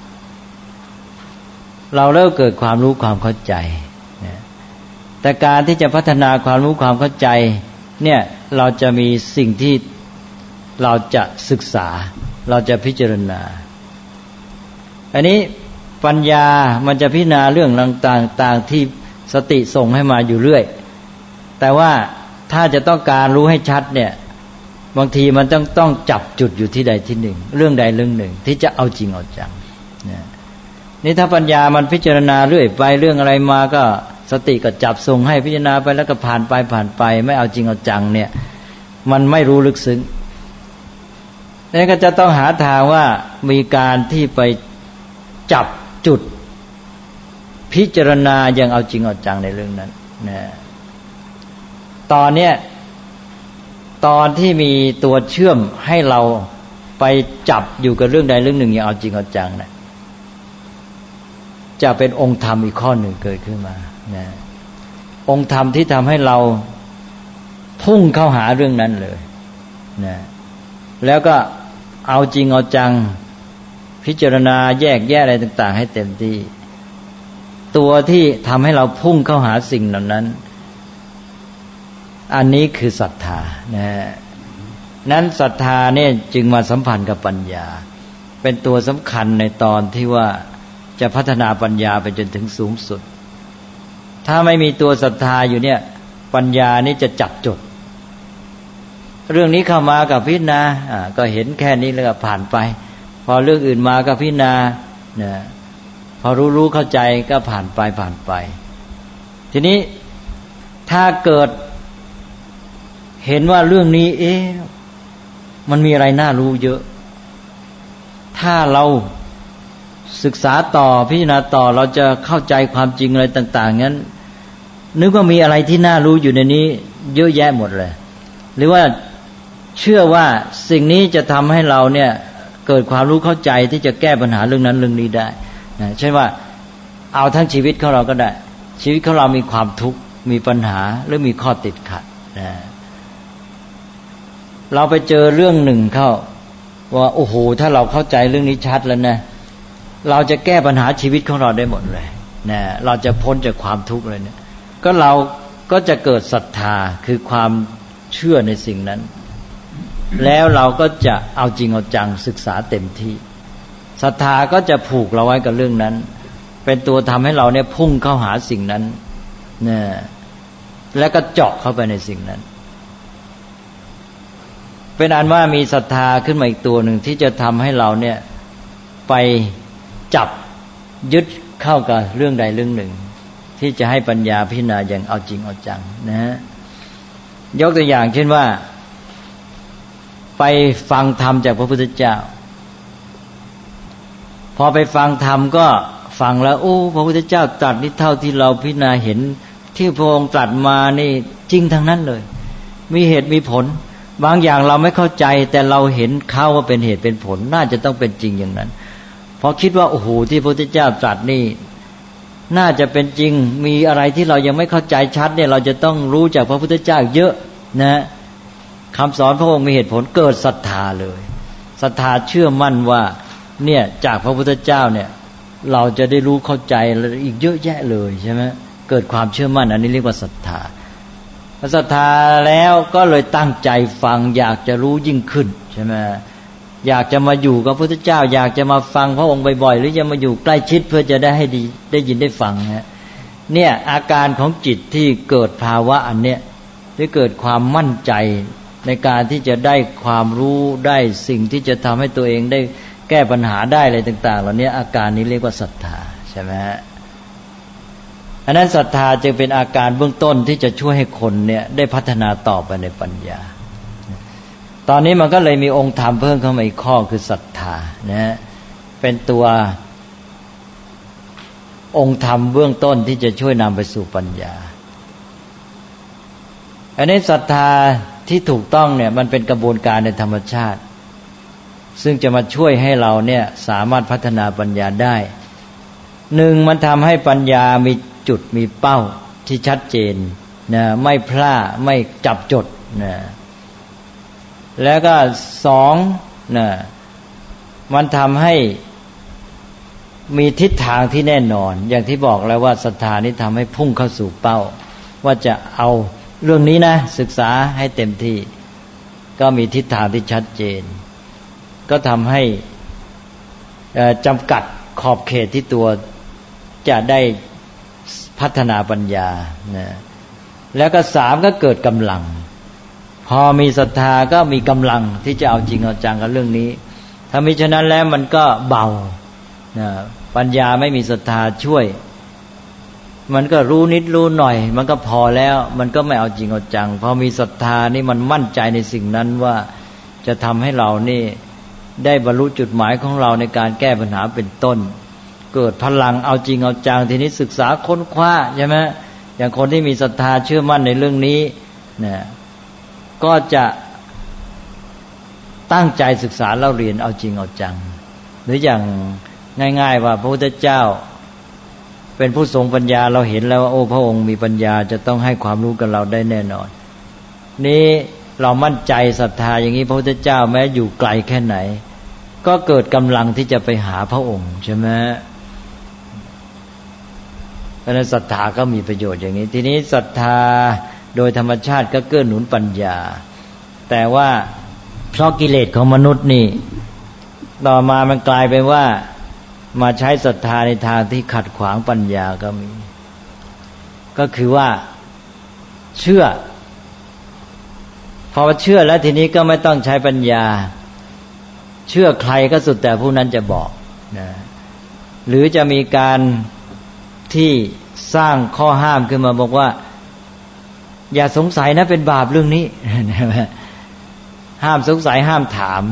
เราเริ่มเกิดความรู้ความเข้าใจนะแต่การที่จะพัฒนาความรู้ความเข้าใจเนี่ยเราจะมีสิ่งที่เราจะศึกษาเราจะพิจารณาอันนี้ปัญญามันจะพิจารณาเรื่องต่างๆที่สติส่งให้มาอยู่เรื่อยแต่ว่าถ้าจะต้องการรู้ให้ชัดเนี่ยบางทีมันต้องต้องจับจุดอยู่ที่ใดที่หนึ่งเรื่องใดเรื่องหนึ่งที่จะเอาจริงเอาจังนี่ถ้าปัญญามันพิจารณาเรื่อยไปเรื่องอะไรมาก็สติก็จับส่งให้พิจารณาไปแล้วก็ผ่านไปผ่านไปไม่เอาจริงเอาจังเนี่ยมันไม่รู้ลึกซึ้งนี่ก็จะต้องหาทางว่ามีการที่ไปจับจุดพิจารณาอย่างเอาจริงเอาจังในเรื่องนั้นนะตอนเนี้ยตอนที่มีตัวเชื่อมให้เราไปจับอยู่กับเรื่องใดเรื่องหนึ่งอย่างเอาจริงเอาจังนะจะเป็นองค์ธรรมอีกข้อหนึ่งเกิดขึ้นมานะองค์ธรรมที่ทำให้เราพุ่งเข้าหาเรื่องนั้นเลยนะแล้วก็เอาจริงเอาจังพิจารณาแยกแยะอะไรต่างๆให้เต็มที่ตัวที่ทำให้เราพุ่งเข้าหาสิ่งเหล่านั้นอันนี้คือศรัทธานะนั้นศรัทธาเนี่ยจึงมาสัมพันธ์กับปัญญาเป็นตัวสำคัญในตอนที่ว่าจะพัฒนาปัญญาไปจนถึงสูงสุดถ้าไม่มีตัวศรัทธาอยู่เนี่ยปัญญานี่จะจับจุดเรื่องนี้เข้ามากับพิจารณาอ่าก็เห็นแค่นี้แล้วก็ผ่านไปพอเรื่องอื่นมาก็พิจารณาเนี่ยพอรู้ๆเข้าใจก็ผ่านไปผ่านไปทีนี้ถ้าเกิดเห็นว่าเรื่องนี้เอ๊ะมันมีอะไรน่ารู้เยอะถ้าเราศึกษาต่อพิจารณาต่อเราจะเข้าใจความจริงอะไรต่างๆงั้นนึกว่ามีอะไรที่น่ารู้อยู่ในนี้เยอะแยะหมดเลยหรือว่าเชื่อว่าสิ่งนี้จะทำให้เราเนี่ยเกิดความรู้เข้าใจที่จะแก้ปัญหาเรื่องนั้นเรื่องนี้ได้นะเช่นว่าเอาทั้งชีวิตของเราก็ได้ชีวิตของเรามีความทุกข์มีปัญหาหรือมีข้อติดขัดนะเราไปเจอเรื่องหนึ่งเข้าว่าโอ้โหถ้าเราเข้าใจเรื่องนี้ชัดแล้วนะเราจะแก้ปัญหาชีวิตของเราได้หมดเลยนะเราจะพ้นจากความทุกข์เลยเนี่ยก็เราก็จะเกิดศรัทธาคือความเชื่อในสิ่งนั้นแล้วเราก็จะเอาจริงเอาจังศึกษาเต็มที่ศรัทธาก็จะผูกเราไว้กับเรื่องนั้นเป็นตัวทำให้เราเนี่ยพุ่งเข้าหาสิ่งนั้นเนี่ยแล้วก็เจาะเข้าไปในสิ่งนั้นเป็นอันว่ามีศรัทธาขึ้นมาอีกตัวหนึ่งที่จะทำให้เราเนี่ยไปจับยึดเข้ากับเรื่องใดเรื่องหนึ่งที่จะให้ปัญญาพิจารณาอย่างเอาจริงเอาจังนะฮะยกตัวอย่างเช่นว่าไปฟังธรรมจากพระพุทธเจ้าพอไปฟังธรรมก็ฟังแล้วโอ้พระพุทธเจ้าตรัสนี่เท่าที่เราพิจารณาเห็นที่พระองค์ตรัสมานี่จริงทั้งนั้นเลยมีเหตุมีผลบางอย่างเราไม่เข้าใจแต่เราเห็นเข้าว่าเป็นเหตุเป็นผลน่าจะต้องเป็นจริงอย่างนั้นพอคิดว่าโอ้โหที่พระพุทธเจ้าตรัสนี่น่าจะเป็นจริงมีอะไรที่เรายังไม่เข้าใจชัดเนี่ยเราจะต้องรู้จากพระพุทธเจ้าเยอะนะคำสอนพระองค์มีเหตุผลเกิดศรัทธาเลยศรัทธาเชื่อมั่นว่าเนี่ยจากพระพุทธเจ้าเนี่ยเราจะได้รู้เข้าใจอีกเยอะแยะเลยใช่ไหมเกิดความเชื่อมั่นอันนี้เรียกว่าศรัทธาศรัทธาแล้วก็เลยตั้งใจฟังอยากจะรู้ยิ่งขึ้นใช่ไหมอยากจะมาอยู่กับพระพุทธเจ้าอยากจะมาฟังพระองค์บ่อยๆหรือจะมาอยู่ใกล้ชิดเพื่อจะได้ให้ดีได้ยินได้ฟังนะเนี่ยอาการของจิตที่เกิดภาวะอันเนี้ยที่เกิดความมั่นใจในการที่จะได้ความรู้ได้สิ่งที่จะทำให้ตัวเองได้แก้ปัญหาได้อะไรต่างๆเหล่านี้อาการนี้เรียกว่าศรัทธาใช่ไหมฮะอันนั้นศรัทธาจึงเป็นอาการเบื้องต้นที่จะช่วยให้คนเนี่ยได้พัฒนาต่อไปในปัญญาตอนนี้มันก็เลยมีองค์ธรรมเพิ่มเข้ามาอีกข้อคือศรัทธานะฮะเป็นตัวองค์ธรรมเบื้องต้นที่จะช่วยนำไปสู่ปัญญาอันนี้ศรัทธาที่ถูกต้องเนี่ยมันเป็นกระบวนการในธรรมชาติซึ่งจะมาช่วยให้เราเนี่ยสามารถพัฒนาปัญญาได้หนึ่งมันทำให้ปัญญามีจุดมีเป้าที่ชัดเจนนะไม่พลาดไม่จับจดนะแล้วก็สองนะมันทำให้มีทิศทางที่แน่นอนอย่างที่บอกแล้วว่าศรัทธานี้ทำให้พุ่งเข้าสู่เป้าว่าจะเอาเรื่องนี้นะศึกษาให้เต็มที่ก็มีทิศทางที่ชัดเจนก็ทำให้จำกัดขอบเขตที่ตัวจะได้พัฒนาปัญญานะแล้วก็สามก็เกิดกำลังพอมีศรัทธาก็มีกำลังที่จะเอาจริงเอาจังกับเรื่องนี้ถ้ามิฉะนั้นแล้วมันก็เบานะปัญญาไม่มีศรัทธาช่วยมันก็รู้นิดรู้หน่อยมันก็พอแล้วมันก็ไม่เอาจริงเอาจังพอมีศรัทธานี่มันมั่นใจในสิ่งนั้นว่าจะทำให้เรานี่ได้บรรลุจุดหมายของเราในการแก้ปัญหาเป็นต้นเกิดพลังเอาจริงเอาจังทีนี้ศึกษาค้นคว้าใช่ไหมอย่างคนที่มีศรัทธาเชื่อมั่นในเรื่องนี้นะก็จะตั้งใจศึกษาเล่าเรียนเอาจริงเอาจังหรืออย่างง่ายๆว่าพระพุทธเจ้าเป็นผู้ทรงปัญญาเราเห็นแล้วว่าโอ้พระองค์มีปัญญาจะต้องให้ความรู้กับเราได้แน่นอนนี่เรามั่นใจศรัทธาอย่างนี้พระพุทธเจ้าแม้อยู่ไกลแค่ไหนก็เกิดกำลังที่จะไปหาพระองค์ใช่ไหมเพราะฉะนั้นศรัทธาก็มีประโยชน์อย่างนี้ทีนี้ศรัทธาโดยธรรมชาติก็เกื้อหนุนปัญญาแต่ว่าเพราะกิเลสของมนุษย์นี่ต่อมามันกลายเป็นว่ามาใช้ศรัทธาในทางที่ขัดขวางปัญญาก็มีก็คือว่าเชื่อพอเชื่อแล้วทีนี้ก็ไม่ต้องใช้ปัญญาเชื่อใครก็สุดแต่ผู้นั้นจะบอกนะหรือจะมีการที่สร้างข้อห้ามขึ้นมาบอกว่าอย่าสงสัยนะเป็นบาปเรื่องนี้ห้ามสงสัยห้ามถาม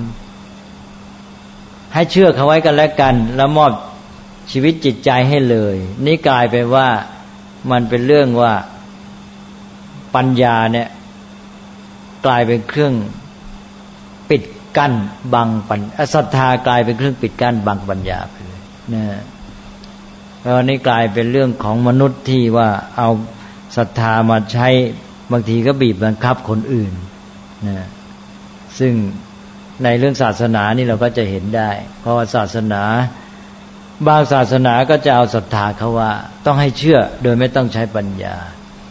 ให้เชื่อเขาไว้กันแล้วกันแล้วมอบชีวิตจิตใจให้เลยนี่กลายเป็นว่ามันเป็นเรื่องว่าปัญญาเนี่ยกลายเป็นเครื่องปิดกั้นบังปัญศรัทธากลายเป็นเครื่องปิดกั้นบังปัญญาไปเลยนะเพราะนี่กลายเป็นเรื่องของมนุษย์ที่ว่าเอาศรัทธามาใช้บางทีก็บีบบังคับคนอื่นนะซึ่งในเรื่องศาสนานี่เราก็จะเห็นได้เพราะว่าศาสนาบางศาสนาก็จะเอาศรัทธาเขาว่าต้องให้เชื่อโดยไม่ต้องใช้ปัญญา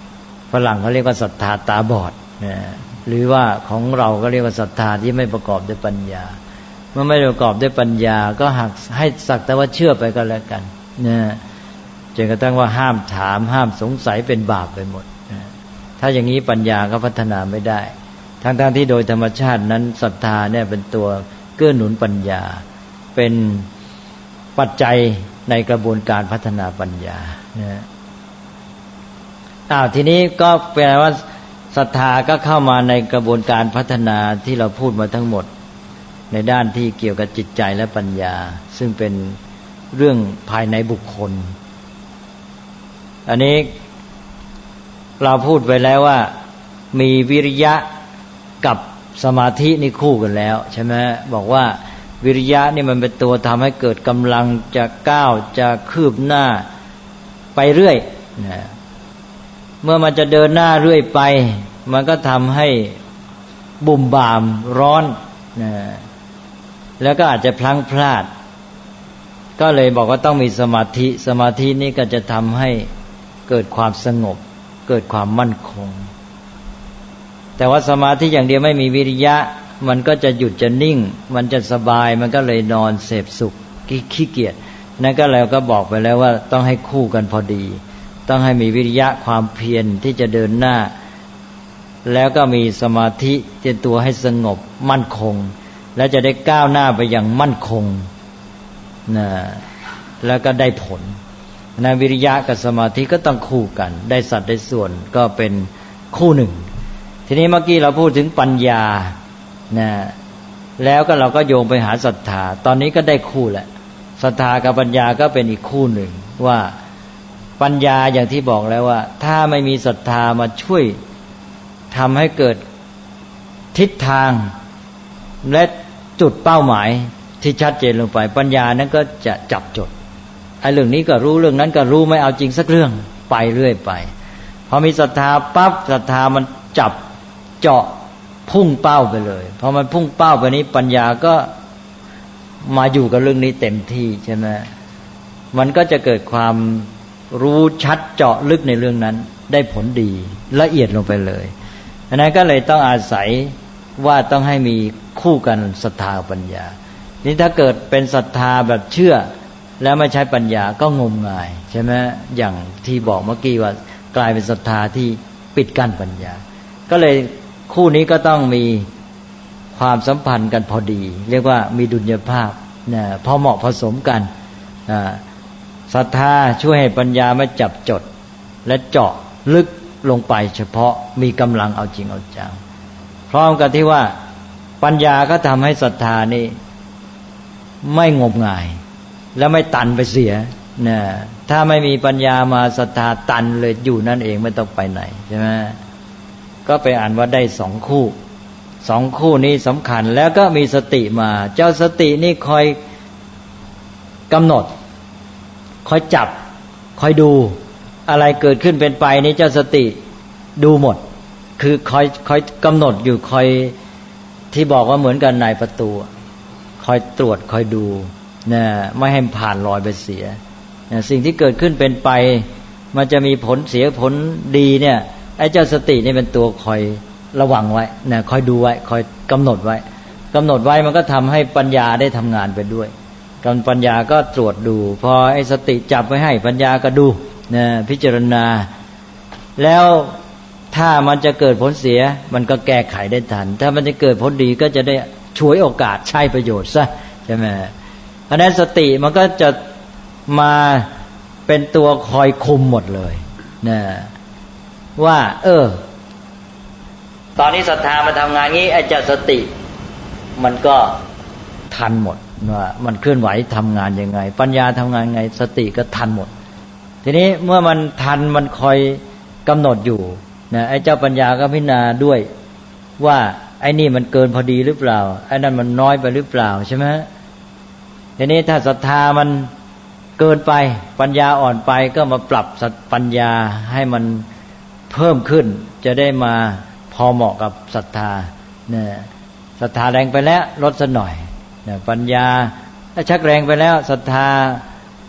ฝรั่งเขาเรียกว่าศรัทธาตาบอดนะหรือว่าของเราก็เรียกว่าศรัทธาที่ไม่ประกอบด้วยปัญญาเมื่อไม่ประกอบด้วยปัญญาก็หักให้สักแต่ว่าเชื่อไปก็แล้วกันนะจนกระทั่งว่าห้ามถามห้ามสงสัยเป็นบาปไปหมดนะถ้าอย่างนี้ปัญญาก็พัฒนาไม่ได้ทั้งๆที่โดยธรรมชาตินั้นศรัทธาเนี่ยเป็นตัวเกื้อหนุนปัญญาเป็นปัจจัยในกระบวนการพัฒนาปัญญานะอ้าวทีนี้ก็แปลว่าศรัทธาก็เข้ามาในกระบวนการพัฒนาที่เราพูดมาทั้งหมดในด้านที่เกี่ยวกับจิตใจและปัญญาซึ่งเป็นเรื่องภายในบุคคลอันนี้เราพูดไปแล้วว่ามีวิริยะกับสมาธินี่คู่กันแล้วใช่ไหมบอกว่าวิริยะนี่มันเป็นตัวทำให้เกิดกำลังจะก้าวจะคืบหน้าไปเรื่อยนะเมื่อมันจะเดินหน้าเรื่อยไปมันก็ทำให้บุ่มบ่ามร้อนนะแล้วก็อาจจะพลั้งพลาดก็เลยบอกว่าต้องมีสมาธิสมาธินี่ก็จะทำให้เกิดความสงบเกิดความมั่นคงแต่ว่าสมาธิอย่างเดียวไม่มีวิริยะมันก็จะหยุดจะนิ่งมันจะสบายมันก็เลยนอนเสพสุขขี้เกียจนั่นก็แล้วก็บอกไปแล้วว่าต้องให้คู่กันพอดีต้องให้มีวิริยะความเพียรที่จะเดินหน้าแล้วก็มีสมาธิเป็นตัวให้สงบมั่นคงและจะได้ก้าวหน้าไปอย่างมั่นคงนะแล้วก็ได้ผลนะวิริยะกับสมาธิก็ต้องคู่กันได้สัดได้ส่วนก็เป็นคู่หนึ่งทีนี้เมื่อกี้เราพูดถึงปัญญานะแล้วก็เราก็โยงไปหาศรัทธาตอนนี้ก็ได้คู่แหละศรัทธากับปัญญาก็เป็นอีกคู่หนึ่งว่าปัญญาอย่างที่บอกแล้วว่าถ้าไม่มีศรัทธามาช่วยทำให้เกิดทิศทางและจุดเป้าหมายที่ชัดเจนลงไปปัญญานั้นก็จะจับจดไอ้เรื่องนี้ก็รู้เรื่องนั้นก็รู้ไม่เอาจริงสักเรื่องไปเรื่อยไปพอมีศรัทธาปั๊บศรัทธามันจับเจาะพุ่งเป้าไปเลยพอมันพุ่งเป้าไปนี้ปัญญาก็มาอยู่กับเรื่องนี้เต็มที่ใช่ไหมมันก็จะเกิดความรู้ชัดเจาะลึกในเรื่องนั้นได้ผลดีละเอียดลงไปเลยอันนั้นก็เลยต้องอาศัยว่าต้องให้มีคู่กันศรัทธาปัญญานี่ถ้าเกิดเป็นศรัทธาแบบเชื่อแล้วไม่ใช้ปัญญาก็งมงายใช่ไหมอย่างที่บอกเมื่อกี้ว่ากลายเป็นศรัทธาที่ปิดกั้นปัญญาก็เลยคู่นี้ก็ต้องมีความสัมพันธ์กันพอดีเรียกว่ามีดุลยภาพนะพอเหมาะผสมกันนะศรัทธาช่วยให้ปัญญาไม่จับจดและเจาะลึกลงไปเฉพาะมีกำลังเอาจริงเอาจังพร้อมกับที่ว่าปัญญาก็ทำให้ศรัทธานี่ไม่งมงายและไม่ตันไปเสียนะถ้าไม่มีปัญญามาศรัทธาตันเลยอยู่นั่นเองไม่ต้องไปไหนใช่ไหมก็ไปอ่านว่าได้สองคู่สองคู่นี้สำคัญแล้วก็มีสติมาเจ้าสตินี่คอยกำหนดคอยจับคอยดูอะไรเกิดขึ้นเป็นไปนี่เจ้าสติดูหมดคือคอยคอยกำหนดอยู่คอยที่บอกว่าเหมือนกันนายประตูคอยตรวจคอยดูนะไม่ให้ผ่านลอยไปเสียนะสิ่งที่เกิดขึ้นเป็นไปมันจะมีผลเสียผลดีเนี่ยไอ้เจ้าสตินี่เป็นตัวคอยระวังไว้นะคอยดูไว้คอยกำหนดไว้กำหนดไว้มันก็ทำให้ปัญญาได้ทำงานไปด้วยการปัญญาก็ตรวจดูพอไอ้สติจับไว้ให้ปัญญาก็ดูนะพิจารณาแล้วถ้ามันจะเกิดผลเสียมันก็แก้ไขได้ทันถ้ามันจะเกิดผลดีก็จะได้ฉวยโอกาสใช้ประโยชน์ซะใช่ไหมเพราะนั้นสติมันก็จะมาเป็นตัวคอยคุมหมดเลยนะว่าเออตอนนี้ศรัทธามาทำงานงี้ไอ้เจ้าสติมันก็ทันหมดว่ามันเคลื่อนไหวทำงานยังไงปัญญาทำงานไงสติก็ทันหมดทีนี้เมื่อมันทันมันคอยกำหนดอยู่นะไอ้เจ้าปัญญาก็พิจารณาด้วยว่าไอ้นี่มันเกินพอดีหรือเปล่าไอ้นั่นมันน้อยไปหรือเปล่าใช่ไหมทีนี้ถ้าศรัทธามันเกินไปปัญญาอ่อนไปก็มาปรับปัญญาให้มันเพิ่มขึ้นจะได้มาพอเหมาะกับศรัทธาเนี่ยศรัทธาแรงไปแล้วลดสักหน่อยเนี่ยปัญญาถ้าชักแรงไปแล้วศรัทธา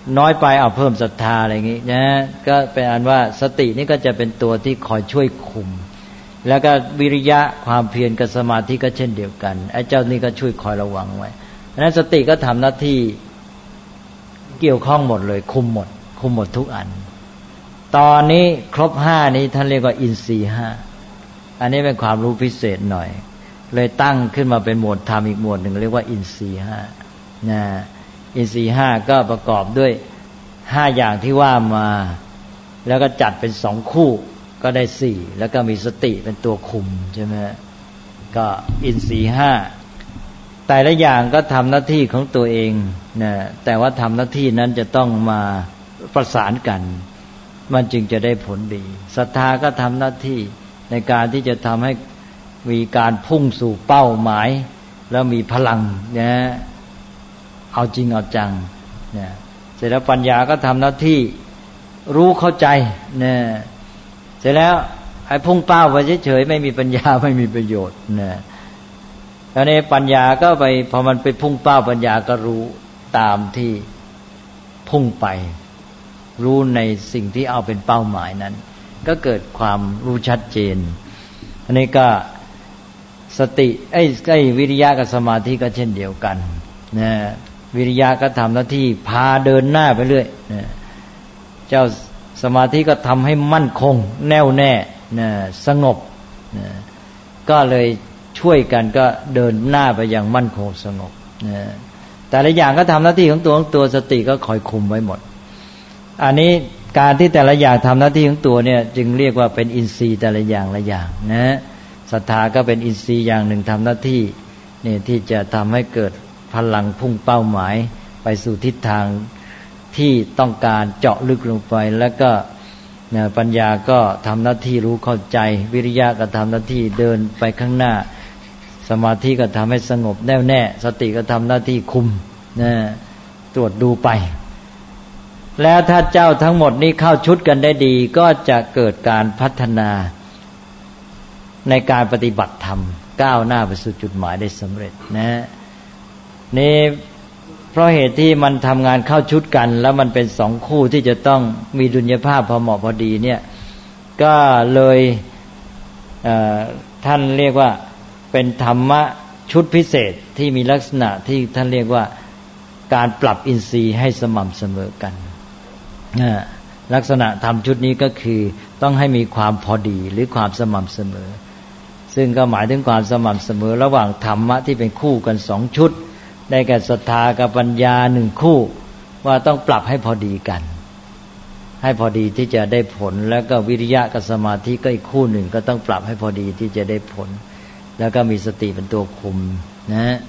น้อยไปเอาเพิ่มศรัทธาอะไรอย่างงี้นะก็เป็นอันว่าสตินี่ก็จะเป็นตัวที่คอยช่วยคุมแล้วก็วิริยะความเพียรกับสมาธิก็เช่นเดียวกันไอ้เจ้านี่ก็ช่วยคอยระวังไว้เพราะฉะนั้นสติก็ทำหน้าที่เกี่ยวข้องหมดเลยคุมหมดคุมหมดทุกอันตอนนี้ครบห้านี้ท่านเรียกว่าอินทรีย์ห้าอันนี้เป็นความรู้พิเศษหน่อยเลยตั้งขึ้นมาเป็นหมวดธรรมอีกหมวดหนึ่งเรียกว่าอินทรีย์ห้านะอินทรีย์ห้าก็ประกอบด้วยห้าอย่างที่ว่ามาแล้วก็จัดเป็นสองคู่ก็ได้สี่แล้วก็มีสติเป็นตัวคุมใช่ไหมก็อินทรีย์ห้าแต่ละอย่างก็ทำหน้าที่ของตัวเองนะแต่ว่าทำหน้าที่นั้นจะต้องมาประสานกันมันจึงจะได้ผลดีศรัทธาก็ทำหน้าที่ในการที่จะทำให้มีการพุ่งสู่เป้าหมายแล้วมีพลังนะเอาจริงเอาจังนะเสร็จแล้วปัญญาก็ทำหน้าที่รู้เข้าใจนะเสร็จแล้วไอ้พุ่งเป้าไปเฉยๆไม่มีปัญญาไม่มีประโยชน์นะแล้วในปัญญาก็ไปพอมันไปพุ่งเป้าปัญญาก็รู้ตามที่พุ่งไปรู้ในสิ่งที่เอาเป็นเป้าหมายนั้นก็เกิดความรู้ชัดเจนอันนี้ก็สติไอ้ไอ้วิริยะกับสมาธิก็เช่นเดียวกันนะวิริยะก็ทำหน้าที่พาเดินหน้าไปเรื่อยนะเจ้าสมาธิก็ทำให้มั่นคงแน่วแน่นะสงบนะก็เลยช่วยกันก็เดินหน้าไปอย่างมั่นคงสงบนะแต่ละอย่างก็ทำหน้าที่ของตัวของตัวสติก็คอยคุมไว้หมดอันนี้การที่แต่ละอย่างทำหน้าที่ของตัวเนี่ยจึงเรียกว่าเป็นอินทรีย์แต่ละอย่างละอย่างนะศรัทธาก็เป็นอินทรีย์อย่างหนึ่งทำหน้าที่นี่ที่จะทำให้เกิดพลังพุ่งเป้าหมายไปสู่ทิศทางที่ต้องการเจาะลึกลงไปแล้วก็ปัญญาก็ทำหน้าที่รู้เข้าใจวิริยะก็ทำหน้าที่เดินไปข้างหน้าสมาธิก็ทำให้สงบแน่วแน่สติก็ทำหน้าที่คุมนะตรวจดูไปแล้วถ้าเจ้าทั้งหมดนี้เข้าชุดกันได้ดีก็จะเกิดการพัฒนาในการปฏิบัติธรรมก้าวหน้าไปสู่จุดหมายได้สำเร็จนะนี่เพราะเหตุที่มันทำงานเข้าชุดกันแล้วมันเป็นสองคู่ที่จะต้องมีดุลยภาพพอเหมาะพอดีเนี่ยก็เลยเอ่อท่านเรียกว่าเป็นธรรมะชุดพิเศษที่มีลักษณะที่ท่านเรียกว่าการปรับอินทรีย์ให้สม่ำเสมอกันลักษณะธรรมชุดนี้ก็คือต้องให้มีความพอดีหรือความสม่ำเสมอซึ่งก็หมายถึงความสม่ำเสมอระหว่างธรรมะที่เป็นคู่กันสองชุดได้แก่ศรัทธากับปัญญาหนึ่งคู่ว่าต้องปรับให้พอดีกันให้พอดีที่จะได้ผลแล้วก็วิริยะกับสมาธิก็อีกคู่หนึ่งก็ต้องปรับให้พอดีที่จะได้ผลแล้วก็มีสติเป็นตัวคุมนะ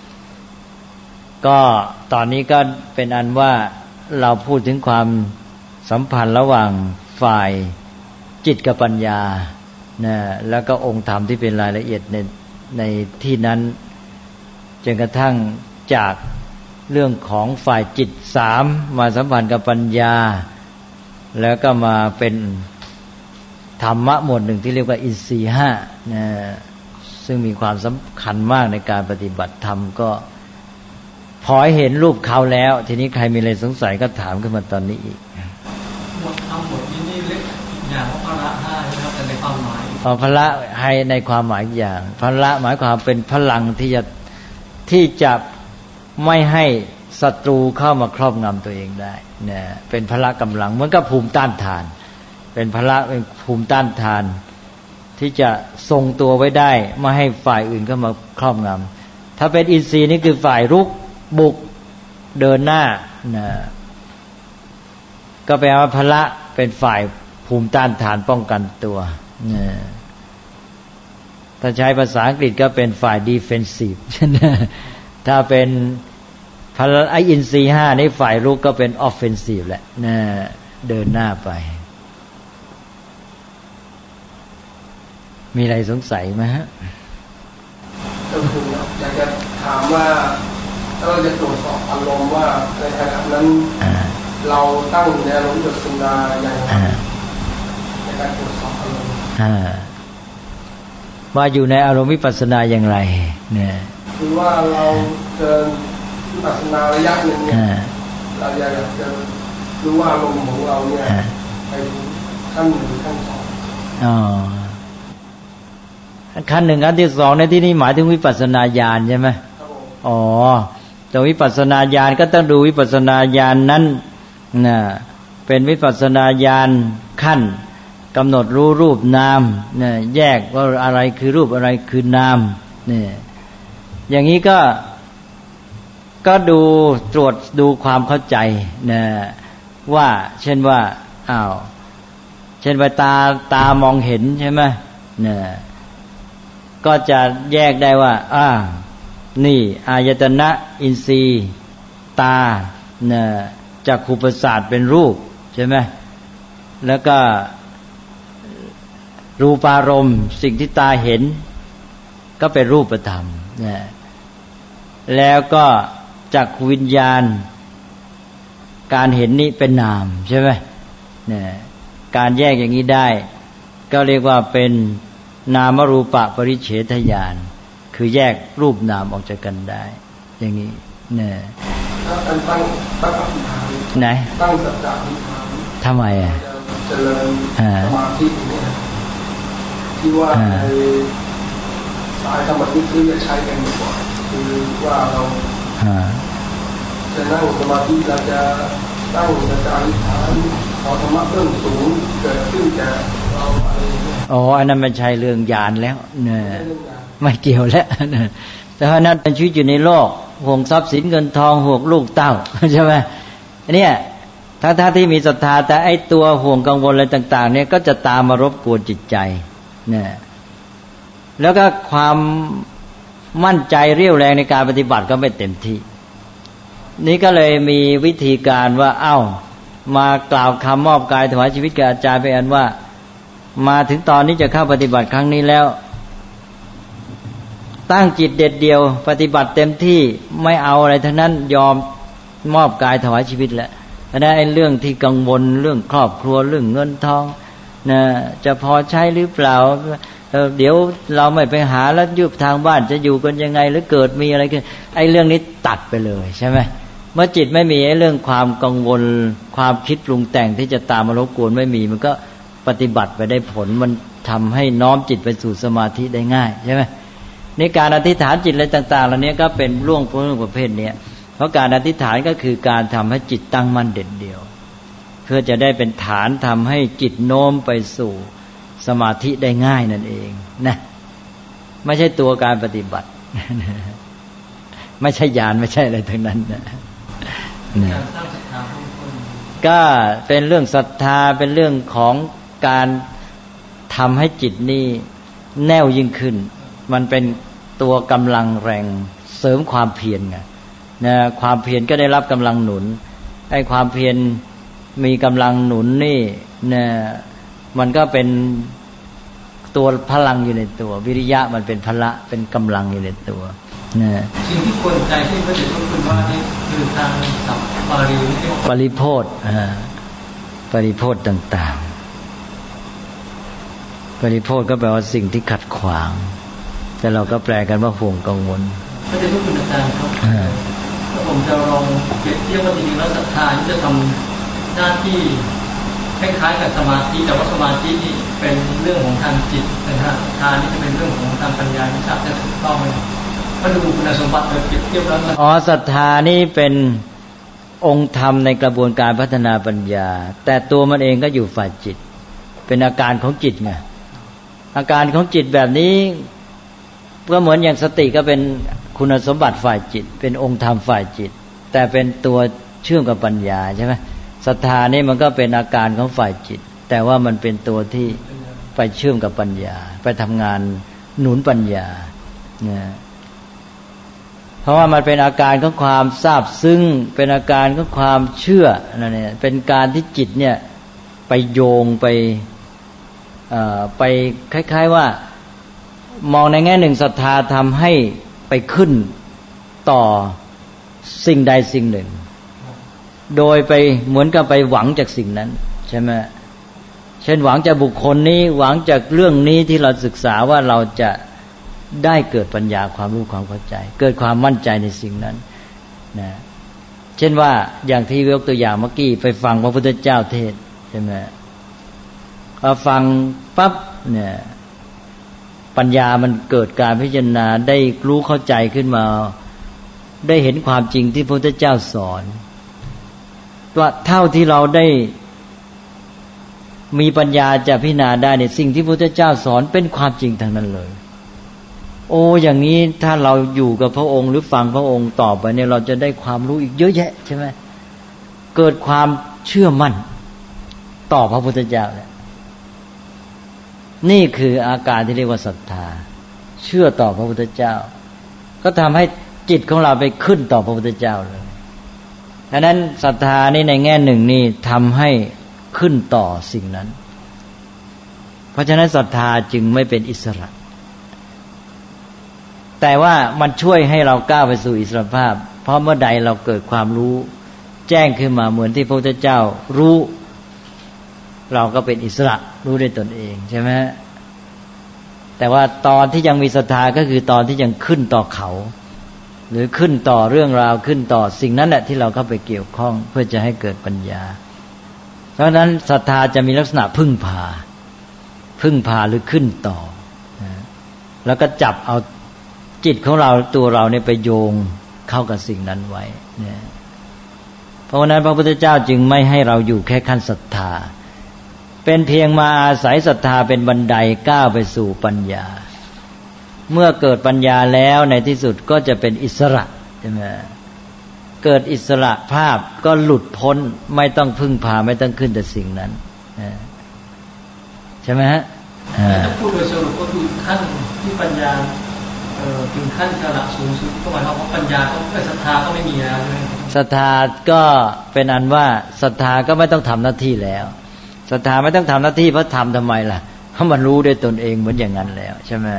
ก็ตอนนี้ก็เป็นอันว่าเราพูดถึงความสัมพันธ์ระหว่างฝ่ายจิตกับปัญญานะแล้วก็องค์ธรรมที่เป็นรายละเอียดในในที่นั้นจนกระทั่งจากเรื่องของฝ่ายจิตสามมาสัมพันธ์กับปัญญาแล้วก็มาเป็นธรรมะหมวดหนึ่งที่เรียกว่าอินทรีย์ห้านะซึ่งมีความสำคัญมากในการปฏิบัติธรรมก็พอเห็นรูปเขาแล้วทีนี้ใครมีอะไรสงสัยก็ถามขึ้นมาตอนนี้อีกหมดธรรมหมดนี้นี่เล็กอย่างพละห้านะครับแต่ในความหมายอ๋อพละให้ในความหมายอย่างพละหมายความเป็นพลังที่จะที่จะไม่ให้ศัตรูเข้ามาครอบงำตัวเองได้เนี่ยเป็นพละกำลังเหมือนกับภูมิต้านทานเป็นพละเป็นภูมิต้านทานที่จะทรงตัวไว้ได้ไม่ให้ฝ่ายอื่นเข้ามาครอบงำถ้าเป็นอินทรีย์นี่คือฝ่ายรุกบุกเดินหน้านะก็แปลว่าพละเป็นฝ่ายภูมิต้านทานป้องกันตัวนะถ้าใช้ภาษาอังกฤษก็เป็นฝ่าย defensive ถ้าเป็นพละไออินทรีย์ห้านี่ฝ่ายรุกก็เป็น offensive แหละนะเดินหน้าไปมีอะไรสงสัยไหมฮะอยากจะถามว่าถ้าเราจะตรวจสอบอารมณ์ว่าในขณะนั้นเราตั้งอยู่ในอารมณ์วิปัสสนาอย่างไรในการตรวจสอบอารมณ์ว่าอยู่ในอารมณ์วิปัสสนาอย่างไรเนี่ยคือว่าเราเดินวิปัสสนาระยะหนึ่งเนี่ยเราอยากจะรู้ว่าอารมณ์ของเราเนี่ยไปขั้นหนึ่งหรือขั้นสองอ๋อขั้นหนึ่งขั้นที่สองในที่นี้หมายถึงวิปัสสนาญาณใช่ไหมอ๋อแต่วิปัสสนาญาณก็ต้องดูวิปัสสนาญาณนั้นนะเป็นวิปัสสนาญาณขั้นกำหนดรู้รูปนามเนี่ยแยกว่าอะไรคือรูปอะไรคือนามเนี่ยอย่างนี้ก็ก็ดูตรวจดูความเข้าใจนะว่าเช่นว่าอ้าวเช่นว่าตาตามองเห็นใช่ไหมเนี่ยก็จะแยกได้ว่าอ่านี่อายตนะอินทรีย์ตาเนี่ยจักขุประสาทเป็นรูปใช่ไหมแล้วก็รูปารมณ์สิ่งที่ตาเห็นก็เป็นรูปธรรมนะแล้วก็จักขวิญญาณการเห็นนี้เป็นนามใช่ไหมเนี่ยการแยกอย่างนี้ได้ก็เรียกว่าเป็นนามรูปะปริเฉทญาณคือแยกรูปนามออกจากกันได้อย่างนี้เนี่ยตั้งตั้งตั้งอธิษฐานไหนตั้งสัจจะอธิษฐานทำไมอ่ะเจริญสมาธิเนี่ยที่ว่าในสายสมาธิที่จะใช้กันบ่อยคือว่าเราจะนั่งสมาธิเราจะตั้งสัจจะอธิษฐานขอธรรมะเรื่องสูงเกิดขึ้นแก่เราอะไรอ๋ออันนั้นไม่ใช่เรื่องญาณแล้วเนี่ยไม่เกี่ยวแล้วแต่ว่านั้นเป็นชีวิตอยู่ในโลกห่วงทรัพย์สินเงินทองห่วงลูกเต้าใช่ไหมเนี่ยทั้งท่าที่มีศรัทธาแต่ไอ้ตัวห่วงกังวลอะไรต่างๆเนี่ยก็จะตามมารบกวนจิตใจเนี่ยแล้วก็ความมั่นใจเรี่ยวแรงในการปฏิบัติก็ไม่เต็มที่นี่ก็เลยมีวิธีการว่าเอ้ามากล่าวคำมอบกายถวายชีวิตแก่อาจารย์ไปอันว่ามาถึงตอนนี้จะเข้าปฏิบัติครั้งนี้แล้วตั้งจิตเด็ดเดียวปฏิบัติเต็มที่ไม่เอาอะไรทั้งนั้นยอมมอบกายถวายชีวิตแล้วเพราะนั้นไอ้เรื่องที่กังวลเรื่องครอบครัวเรื่องเงินทองนะจะพอใช้หรือเปล่าเดี๋ยวเราไม่ไปหาแล้วยุบทางบ้านจะอยู่กันยังไงหรือเกิดมีอะไรขึ้นไอ้เรื่องนี้ตัดไปเลยใช่ไหมเมื่อจิตไม่มีไอ้เรื่องความกังวลความคิดปรุงแต่งที่จะตามมารบกวนไม่มีมันก็ปฏิบัติไปได้ผลมันทำให้น้อมจิตไปสู่สมาธิได้ง่ายใช่ไหมในการอธิษฐานจิตอะไรต่างๆเหล่านี้ก็เป็นเรื่องเรื่องประเภทนี้เพราะการอธิษฐานก็คือการทำให้จิตตั้งมั่นเด่นเดียวเพื่อจะได้เป็นฐานทำให้จิตโน้มไปสู่สมาธิได้ง่ายนั่นเองนะไม่ใช่ตัวการปฏิบัติไม่ใช่ญาณไม่ใช่อะไรทั้งนั้นนะก็เป็นเรื่องศรัทธาเป็นเรื่องของการทำให้จิตนี่แน่วยิ่งขึ้นมันเป็นตัวกำลังแรงเสริมความเพียรไงนะความเพียรก็ได้รับกำลังหนุนให้ความเพียรมีกำลังหนุนนี่นะมันก็เป็นตัวพลังอยู่ในตัววิริยะมันเป็นพละเป็นกำลังอยู่ในตัวนะสิ่งที่ควรใจที่พระเดชพระคุณว่านี่คือทางสัพปาริวิปริโภทอ่าปริโภทต่างๆปริโภทก็แปลว่าสิ่งที่ขัดขวางแต่เราก็แปลกันว่าห่วงกังวลพระเดชพระคุณอาจารย์ครับผมจะลองเปรียบเทียบว่าจริงๆแล้วศรัทธาที่จะทำหน้าที่คล้ายๆกับสมาธิแต่ว่าสมาธินี่เป็นเรื่องของทางจิตแต่ศรัทธานี่จะเป็นเรื่องของทางปัญญาไม่ทราบจะถูกต้องไหมถ้าดูคุณสมบัติเปรียบเทียบแล้วอ๋อศรัทธานี่เป็นองค์ธรรมในกระบวนการพัฒนาปัญญาแต่ตัวมันเองก็อยู่ฝ่ายจิตเป็นอาการของจิตไงอาการของจิตแบบนี้ก็เหมือนอย่างสติก็เป็นคุณสมบัติฝ่ายจิตเป็นองค์ธรรมฝ่ายจิตแต่เป็นตัวเชื่อมกับปัญญาใช่ไหมศรัทธานี่มันก็เป็นอาการของฝ่ายจิตแต่ว่ามันเป็นตัวที่ไปเชื่อมกับปัญญาไปทำงานหนุนปัญญาเนี่ยเพราะว่ามันเป็นอาการของความซาบซึ้งเป็นอาการของความเชื่อนั่นเนี่ยเป็นการที่จิตเนี่ยไปโยงไปเอ่อไปคล้ายๆว่ามองในแง่หนึ่งศรัทธาทำให้ไปขึ้นต่อสิ่งใดสิ่งหนึ่งโดยไปเหมือนกับไปหวังจากสิ่งนั้นใช่ไหมเช่นหวังจากบุคคลนี้หวังจากเรื่องนี้ที่เราศึกษาว่าเราจะได้เกิดปัญญาความรู้ความเข้าใจเกิดความมั่นใจในสิ่งนั้นนะเช่นว่าอย่างที่ยกตัวอย่างเมื่อกี้ไปฟังพระพุทธเจ้าเทศน์ใช่ไหมพอฟังปั๊บเนี่ยปัญญามันเกิดการพิจารณาได้รู้เข้าใจขึ้นมาได้เห็นความจริงที่พระพุทธเจ้าสอนว่าเท่าที่เราได้มีปัญญาจะพิจารณาได้ในสิ่งที่พระพุทธเจ้าสอนเป็นความจริงทั้งนั้นเลยโอ้อย่างนี้ถ้าเราอยู่กับพระองค์หรือฟังพระองค์ต่อไปเนี่ยเราจะได้ความรู้อีกเยอะแยะใช่ไหมเกิดความเชื่อมั่นต่อพระพุทธเจ้าแหละนี่คืออาการที่เรียกว่าศรัทธาเชื่อต่อพระพุทธเจ้าก็ทำให้จิตของเราไปขึ้นต่อพระพุทธเจ้าเลยดังนั้นศรัทธานี่ในแง่หนึ่งนี่ทำให้ขึ้นต่อสิ่งนั้นเพราะฉะนั้นศรัทธาจึงไม่เป็นอิสระแต่ว่ามันช่วยให้เราก้าวไปสู่อิสรภาพเพราะเมื่อใดเราเกิดความรู้แจ้งขึ้นมาเหมือนที่พระพุทธเจ้ารู้เราก็เป็นอิสระรู้ได้ตนเองใช่ไหมแต่ว่าตอนที่ยังมีศรัทธาก็คือตอนที่ยังขึ้นต่อเขาหรือขึ้นต่อเรื่องราวขึ้นต่อสิ่งนั้นแหละที่เราเข้าไปเกี่ยวข้องเพื่อจะให้เกิดปัญญาเพราะฉะนั้นศรัทธาจะมีลักษณะพึ่งพาพึ่งพาหรือขึ้นต่อแล้วก็จับเอาจิตของเราตัวเราเนี่ยไปโยงเข้ากับสิ่งนั้นไว้เนี่ยเพราะฉะนั้นพระพุทธเจ้าจึงไม่ให้เราอยู่แค่ขั้นศรัทธาเป็นเพียงมาอาศัยศรัทธาเป็นบันไดก้าวไปสู่ปัญญาเมื่อเกิดปัญญาแล้วในที่สุดก็จะเป็นอิสระใช่ไหมเกิดอิสระภาพก็หลุดพ้นไม่ต้องพึ่งพาไม่ต้องขึ้นแต่สิ่งนั้นใช่ไหมฮะถ้าพูดโดยสรุปก็คือขั้นที่ปัญญาถึงขั้นระดับสูงสุดก็หมายความว่าปัญญาก็ศรัทธาก็ไม่มีแล้วใช่ไหมศรัทธาก็เป็นอันว่าศรัทธาก็ไม่ต้องทำหน้าที่แล้วศรัทธาไม่ต้องทำหน้าที่เพราะทำทำไมล่ะเพราะมันรู้ด้วยตนเองเหมือนอย่างนั้นแล้วใช่ไหม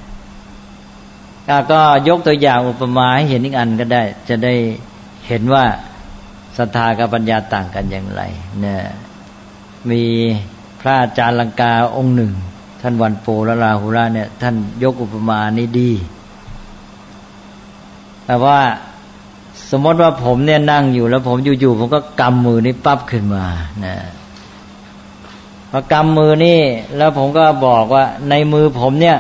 ก็ยกตัวอย่างอุปมาให้เห็นอีกอันก็ได้จะได้เห็นว่าศรัทธากับปัญญาต่างกันอย่างไรเนี่ยมีพระอาจารย์ลังกาองค์หนึ่งท่านวันโปและราหุระเนี่ยท่านยกอุปมานี้ดีแต่ว่าสมมติว่าผมเนี่ยนั่งอยู่แล้วผมอยู่ๆผมก็กำมือนี้ปั๊บขึ้นมานะพอกำมือนี่แล้วผมก็บอกว่าในมือผมเนี่ย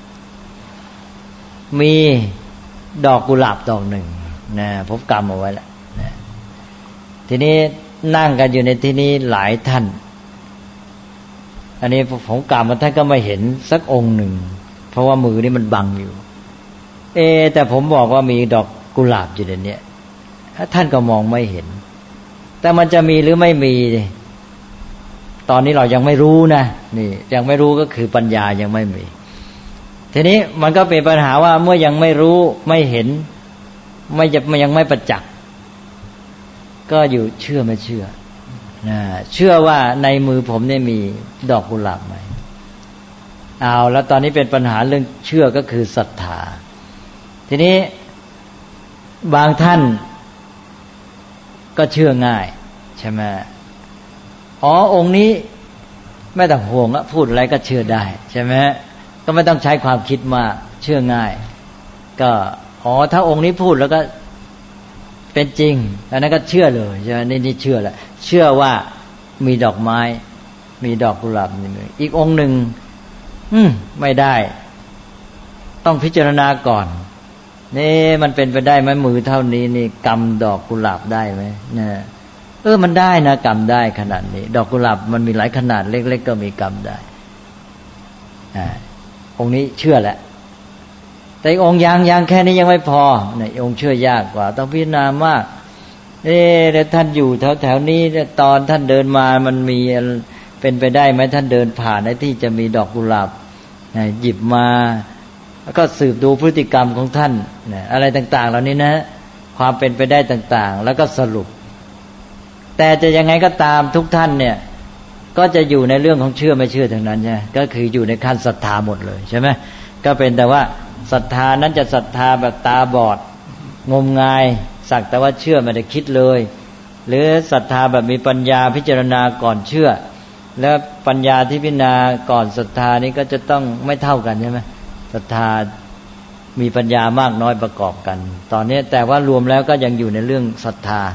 มีดอกกุหลาบดอกหนึ่งนะผมกำเอาไว้แล้วนะทีนี้นั่งกันอยู่ในที่นี้หลายท่านอันนี้ผมกำมาท่านก็ไม่เห็นสักองค์หนึ่งเพราะว่ามือนี่มันบังอยู่เอแต่ผมบอกว่ามีดอกกุหลาบอยู่ในนี้ท่านก็มองไม่เห็นแต่มันจะมีหรือไม่มีตอนนี้เรายังไม่รู้นะนี่ยังไม่รู้ก็คือปัญญายังไม่มีทีนี้มันก็เป็นปัญหาว่าเมื่อยังไม่รู้ไม่เห็นไม่จะยังไม่ประจักษ์ก็อยู่เชื่อไม่เชื่อนะเชื่อว่าในมือผมเนี่ยมีดอกกุหลาบไหมเอาแล้วตอนนี้เป็นปัญหาเรื่องเชื่อก็คือศรัทธาทีนี้บางท่านก็เชื่อง่ายใช่ไหมอ๋อองค์นี้ไม่ต้องห่วงละพูดอะไรก็เชื่อได้ใช่ไหมก็ไม่ต้องใช้ความคิดมากเชื่อง่ายก็อ๋อถ้าองค์นี้พูดแล้วก็เป็นจริงอันนั้นก็เชื่อเลยใช่ไหมนี่นี่เชื่อแล้วเชื่อว่ามีดอกไม้มีดอกกุหลาบในมืออีกองค์หนึ่งอืมไม่ได้ต้องพิจารณาก่อนนี่มันเป็นไปได้ไหมมือเท่านี้นี่กำดอกกุหลาบได้ไหมเนี่ยเออมันได้นะกำได้ขนาดนี้ดอกกุหลาบมันมีหลายขนาดเล็กๆก็มีกำได้อ่าองค์นี้เชื่อแหละแต่องค์ยังยังแค่นี้ยังไม่พอเนี่ยองค์เชื่อยากกว่าต้องพิจารณามากเอ๊ะแล้วท่านอยู่แถวๆนี้ตอนท่านเดินมามันมีเป็นไปได้ไหมท่านเดินผ่านในที่จะมีดอกกุหลาบหยิบมาแล้วก็สืบดูพฤติกรรมของท่านอะไรต่างๆเหล่านี้นะความเป็นไปได้ต่างๆแล้วก็สรุปแต่จะยังไงก็ตามทุกท่านเนี่ยก็จะอยู่ในเรื่องของเชื่อไม่เชื่อทั้งนั้นใช่ไหมก็คืออยู่ในขั้นศรัทธาหมดเลยใช่ไหมก็เป็นแต่ว่าศรัทธานั้นจะศรัทธาแบบตาบอดงมงายสักแต่ว่าเชื่อไม่ได้คิดเลยหรือศรัทธาแบบมีปัญญาพิจารณาก่อนเชื่อแล้วปัญญาที่พิจารณาก่อนศรัทธานี้ก็จะต้องไม่เท่ากันใช่ไหมศรัทธามีปัญญามากน้อยประกอบกันตอนนี้แต่ว่ารวมแล้วก็ยังอยู่ในเรื่องศรัทธา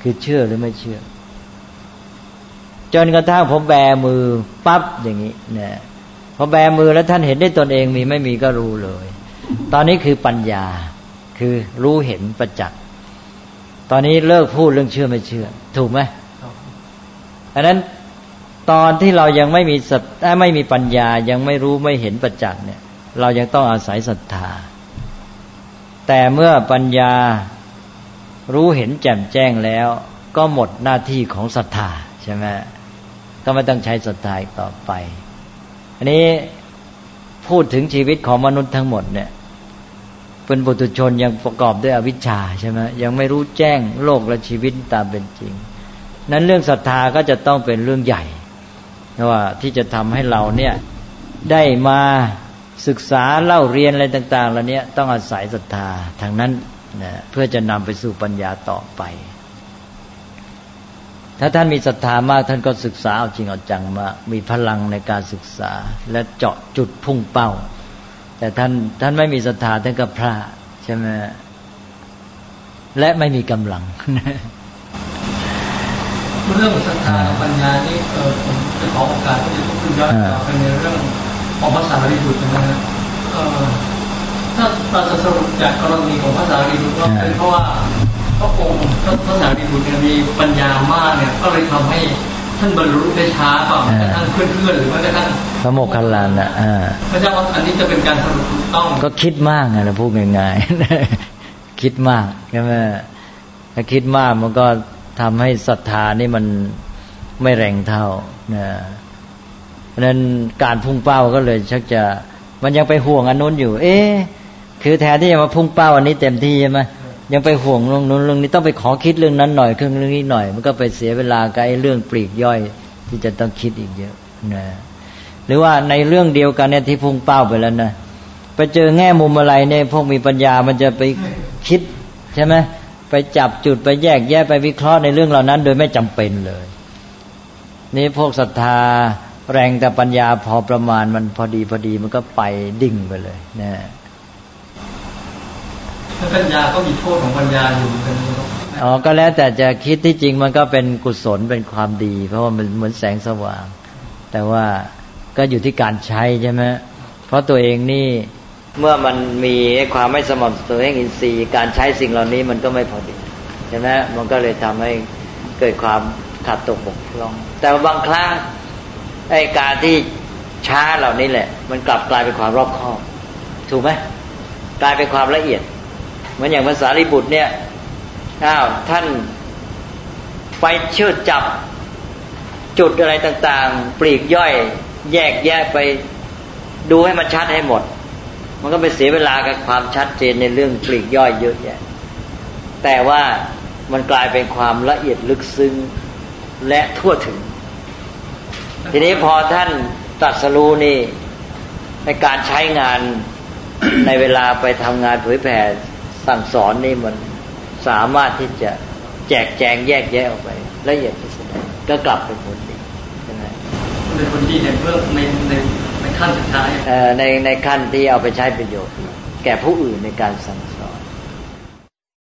คือเชื่อหรือไม่เชื่อจนกระทั่งผมแบมือปั๊บอย่างนี้เนี่ยพอแบมือแล้วท่านเห็นได้ตนเองมีไม่มีก็รู้เลยตอนนี้คือปัญญาคือรู้เห็นประจักษ์ตอนนี้เลิกพูดเรื่องเชื่อไม่เชื่อถูกไหมอันนั้นตอนที่เรายังไม่มีสัตไม่มีปัญญายังไม่รู้ไม่เห็นประจักษ์เนี่ยเรายังต้องอาศัยศรัทธาแต่เมื่อปัญญารู้เห็นแจ่มแจ้งแล้วก็หมดหน้าที่ของศรัทธาใช่ไหมก็ไม่ต้องใช้ศรัทธาอีกต่อไปอันนี้พูดถึงชีวิตของมนุษย์ทั้งหมดเนี่ยเป็นปุถุชนยังประกอบด้วยอวิชชาใช่ไหมยังไม่รู้แจ้งโลกและชีวิตตามเป็นจริงนั้นเรื่องศรัทธาก็จะต้องเป็นเรื่องใหญ่ว่าที่จะทำให้เราเนี่ยได้มาศึกษาเล่าเรียนอะไรต่างๆเหล่านี้ต้องอาศัยศรัทธาทางนั้นนะเพื่อจะนำไปสู่ปัญญาต่อไปถ้าท่านมีศรัทธามากท่านก็ศึกษาเอาจริงเอาจังมากมีพลังในการศึกษาและเจาะจุดพุ่งเป้าแต่ท่านท่านไม่มีศรัทธาท่านก็พลาดใช่ไหมและไม่มีกำลังเรื่องศรัทธากับปัญญานี่เออผมจะขอโอกาสที่จะพูดย้อนกลับไปในเรื่องของภาษาลิบุตรนะฮะเออถ้าเราจะสรุปจากกรณีของภาษาลิบุตรก็เป็นเพราะว่าพระองค์ภาษาลิบุตรมีปัญญามากเนี่ยก็เลยทำให้ท่านบรรลุได้ช้ากว่าท่านเพื่อนๆหรือว่าท่านพระโมคคัลลานะอ่าพระเจ้าอันนี้จะเป็นการสรุปถูกต้องก็คิดมากไงเราพูดง่ายๆคิดมากใช่ไหมถ้าคิดมากมันก็ทำให้ศรัทธานี่มันไม่แรงเท่านะเพราะนั้นการพุ่งเป้าก็เลยชักจะมันยังไปห่วงอันนู้นอยู่เอ๊ะคือแทนที่จะมาพุ่งเป้าอันนี้เต็มที่ใช่ไหมยังไปห่วงเรื่องนู้นเรื่องนี้ต้องไปขอคิดเรื่องนั้นหน่อยเรื่องนี้หน่อยมันก็ไปเสียเวลากับไอ้เรื่องปลีกย่อยที่จะต้องคิดอีกเยอะนะหรือว่าในเรื่องเดียวกันเนี่ยที่พุ่งเป้าไปแล้วนะไปเจอแง่มุมอะไรเนี่ยพวกมีปัญญามันจะไปคิดใช่ไหมไปจับจุดไปแยกแยะไปวิเคราะห์ในเรื่องเหล่านั้นโดยไม่จำเป็นเลยนี่พวกศรัทธาแรงแต่ปัญญาพอประมาณมันพอดีพอดีมันก็ไปดิ่งไปเลยนะปัญญาก็มีโทษของปัญญาอยู่กันอ๋อก็แล้วแต่จะคิดที่จริงมันก็เป็นกุศลเป็นความดีเพราะว่ามันเหมือนแสงสว่างแต่ว่าก็อยู่ที่การใช้ใช่ไหมเพราะตัวเองนี่เมื่อมันมีความไม่สม่ำเสมอแห่งอินทรีย์การใช้สิ่งเหล่านี้มันก็ไม่พอดีใช่ไหมมันก็เลยทำให้เกิดความขาดตกบกพร่องแต่บางครั้งไอ้การที่ช้าเหล่านี้แหละมันกลับกลายเป็นความรอบคอบถูกไหมกลายเป็นความละเอียดเหมือนอย่างภาษาลิบุตรเนี่ยอ้าวท่านไปเชื่อจับจุดอะไรต่างๆปลีกย่อยแยกแยะไปดูให้มันชัดให้หมดมันก็ไปเสียเวลากับความชัดเจนในเรื่องปลีกย่อยเยอะแยะแต่ว่ามันกลายเป็นความละเอียดลึกซึ้งและทั่วถึงทีนี้พอท่านตรัสรู้นี่ในการใช้งาน ในเวลาไปทำงานเผยแผ่สั่งสอนนี่มันสามารถที่จะแจกแจงแยกแยะออกไปละเอียดที่สุดก็กลับเป็นผลดีใช่ไหมเป็นผลดีในเพิ่มในในในขั้นสุดท้ายในในขั้นที่เอาไปใช้ประโยชน์แก่ผู้อื่นในการสั่งส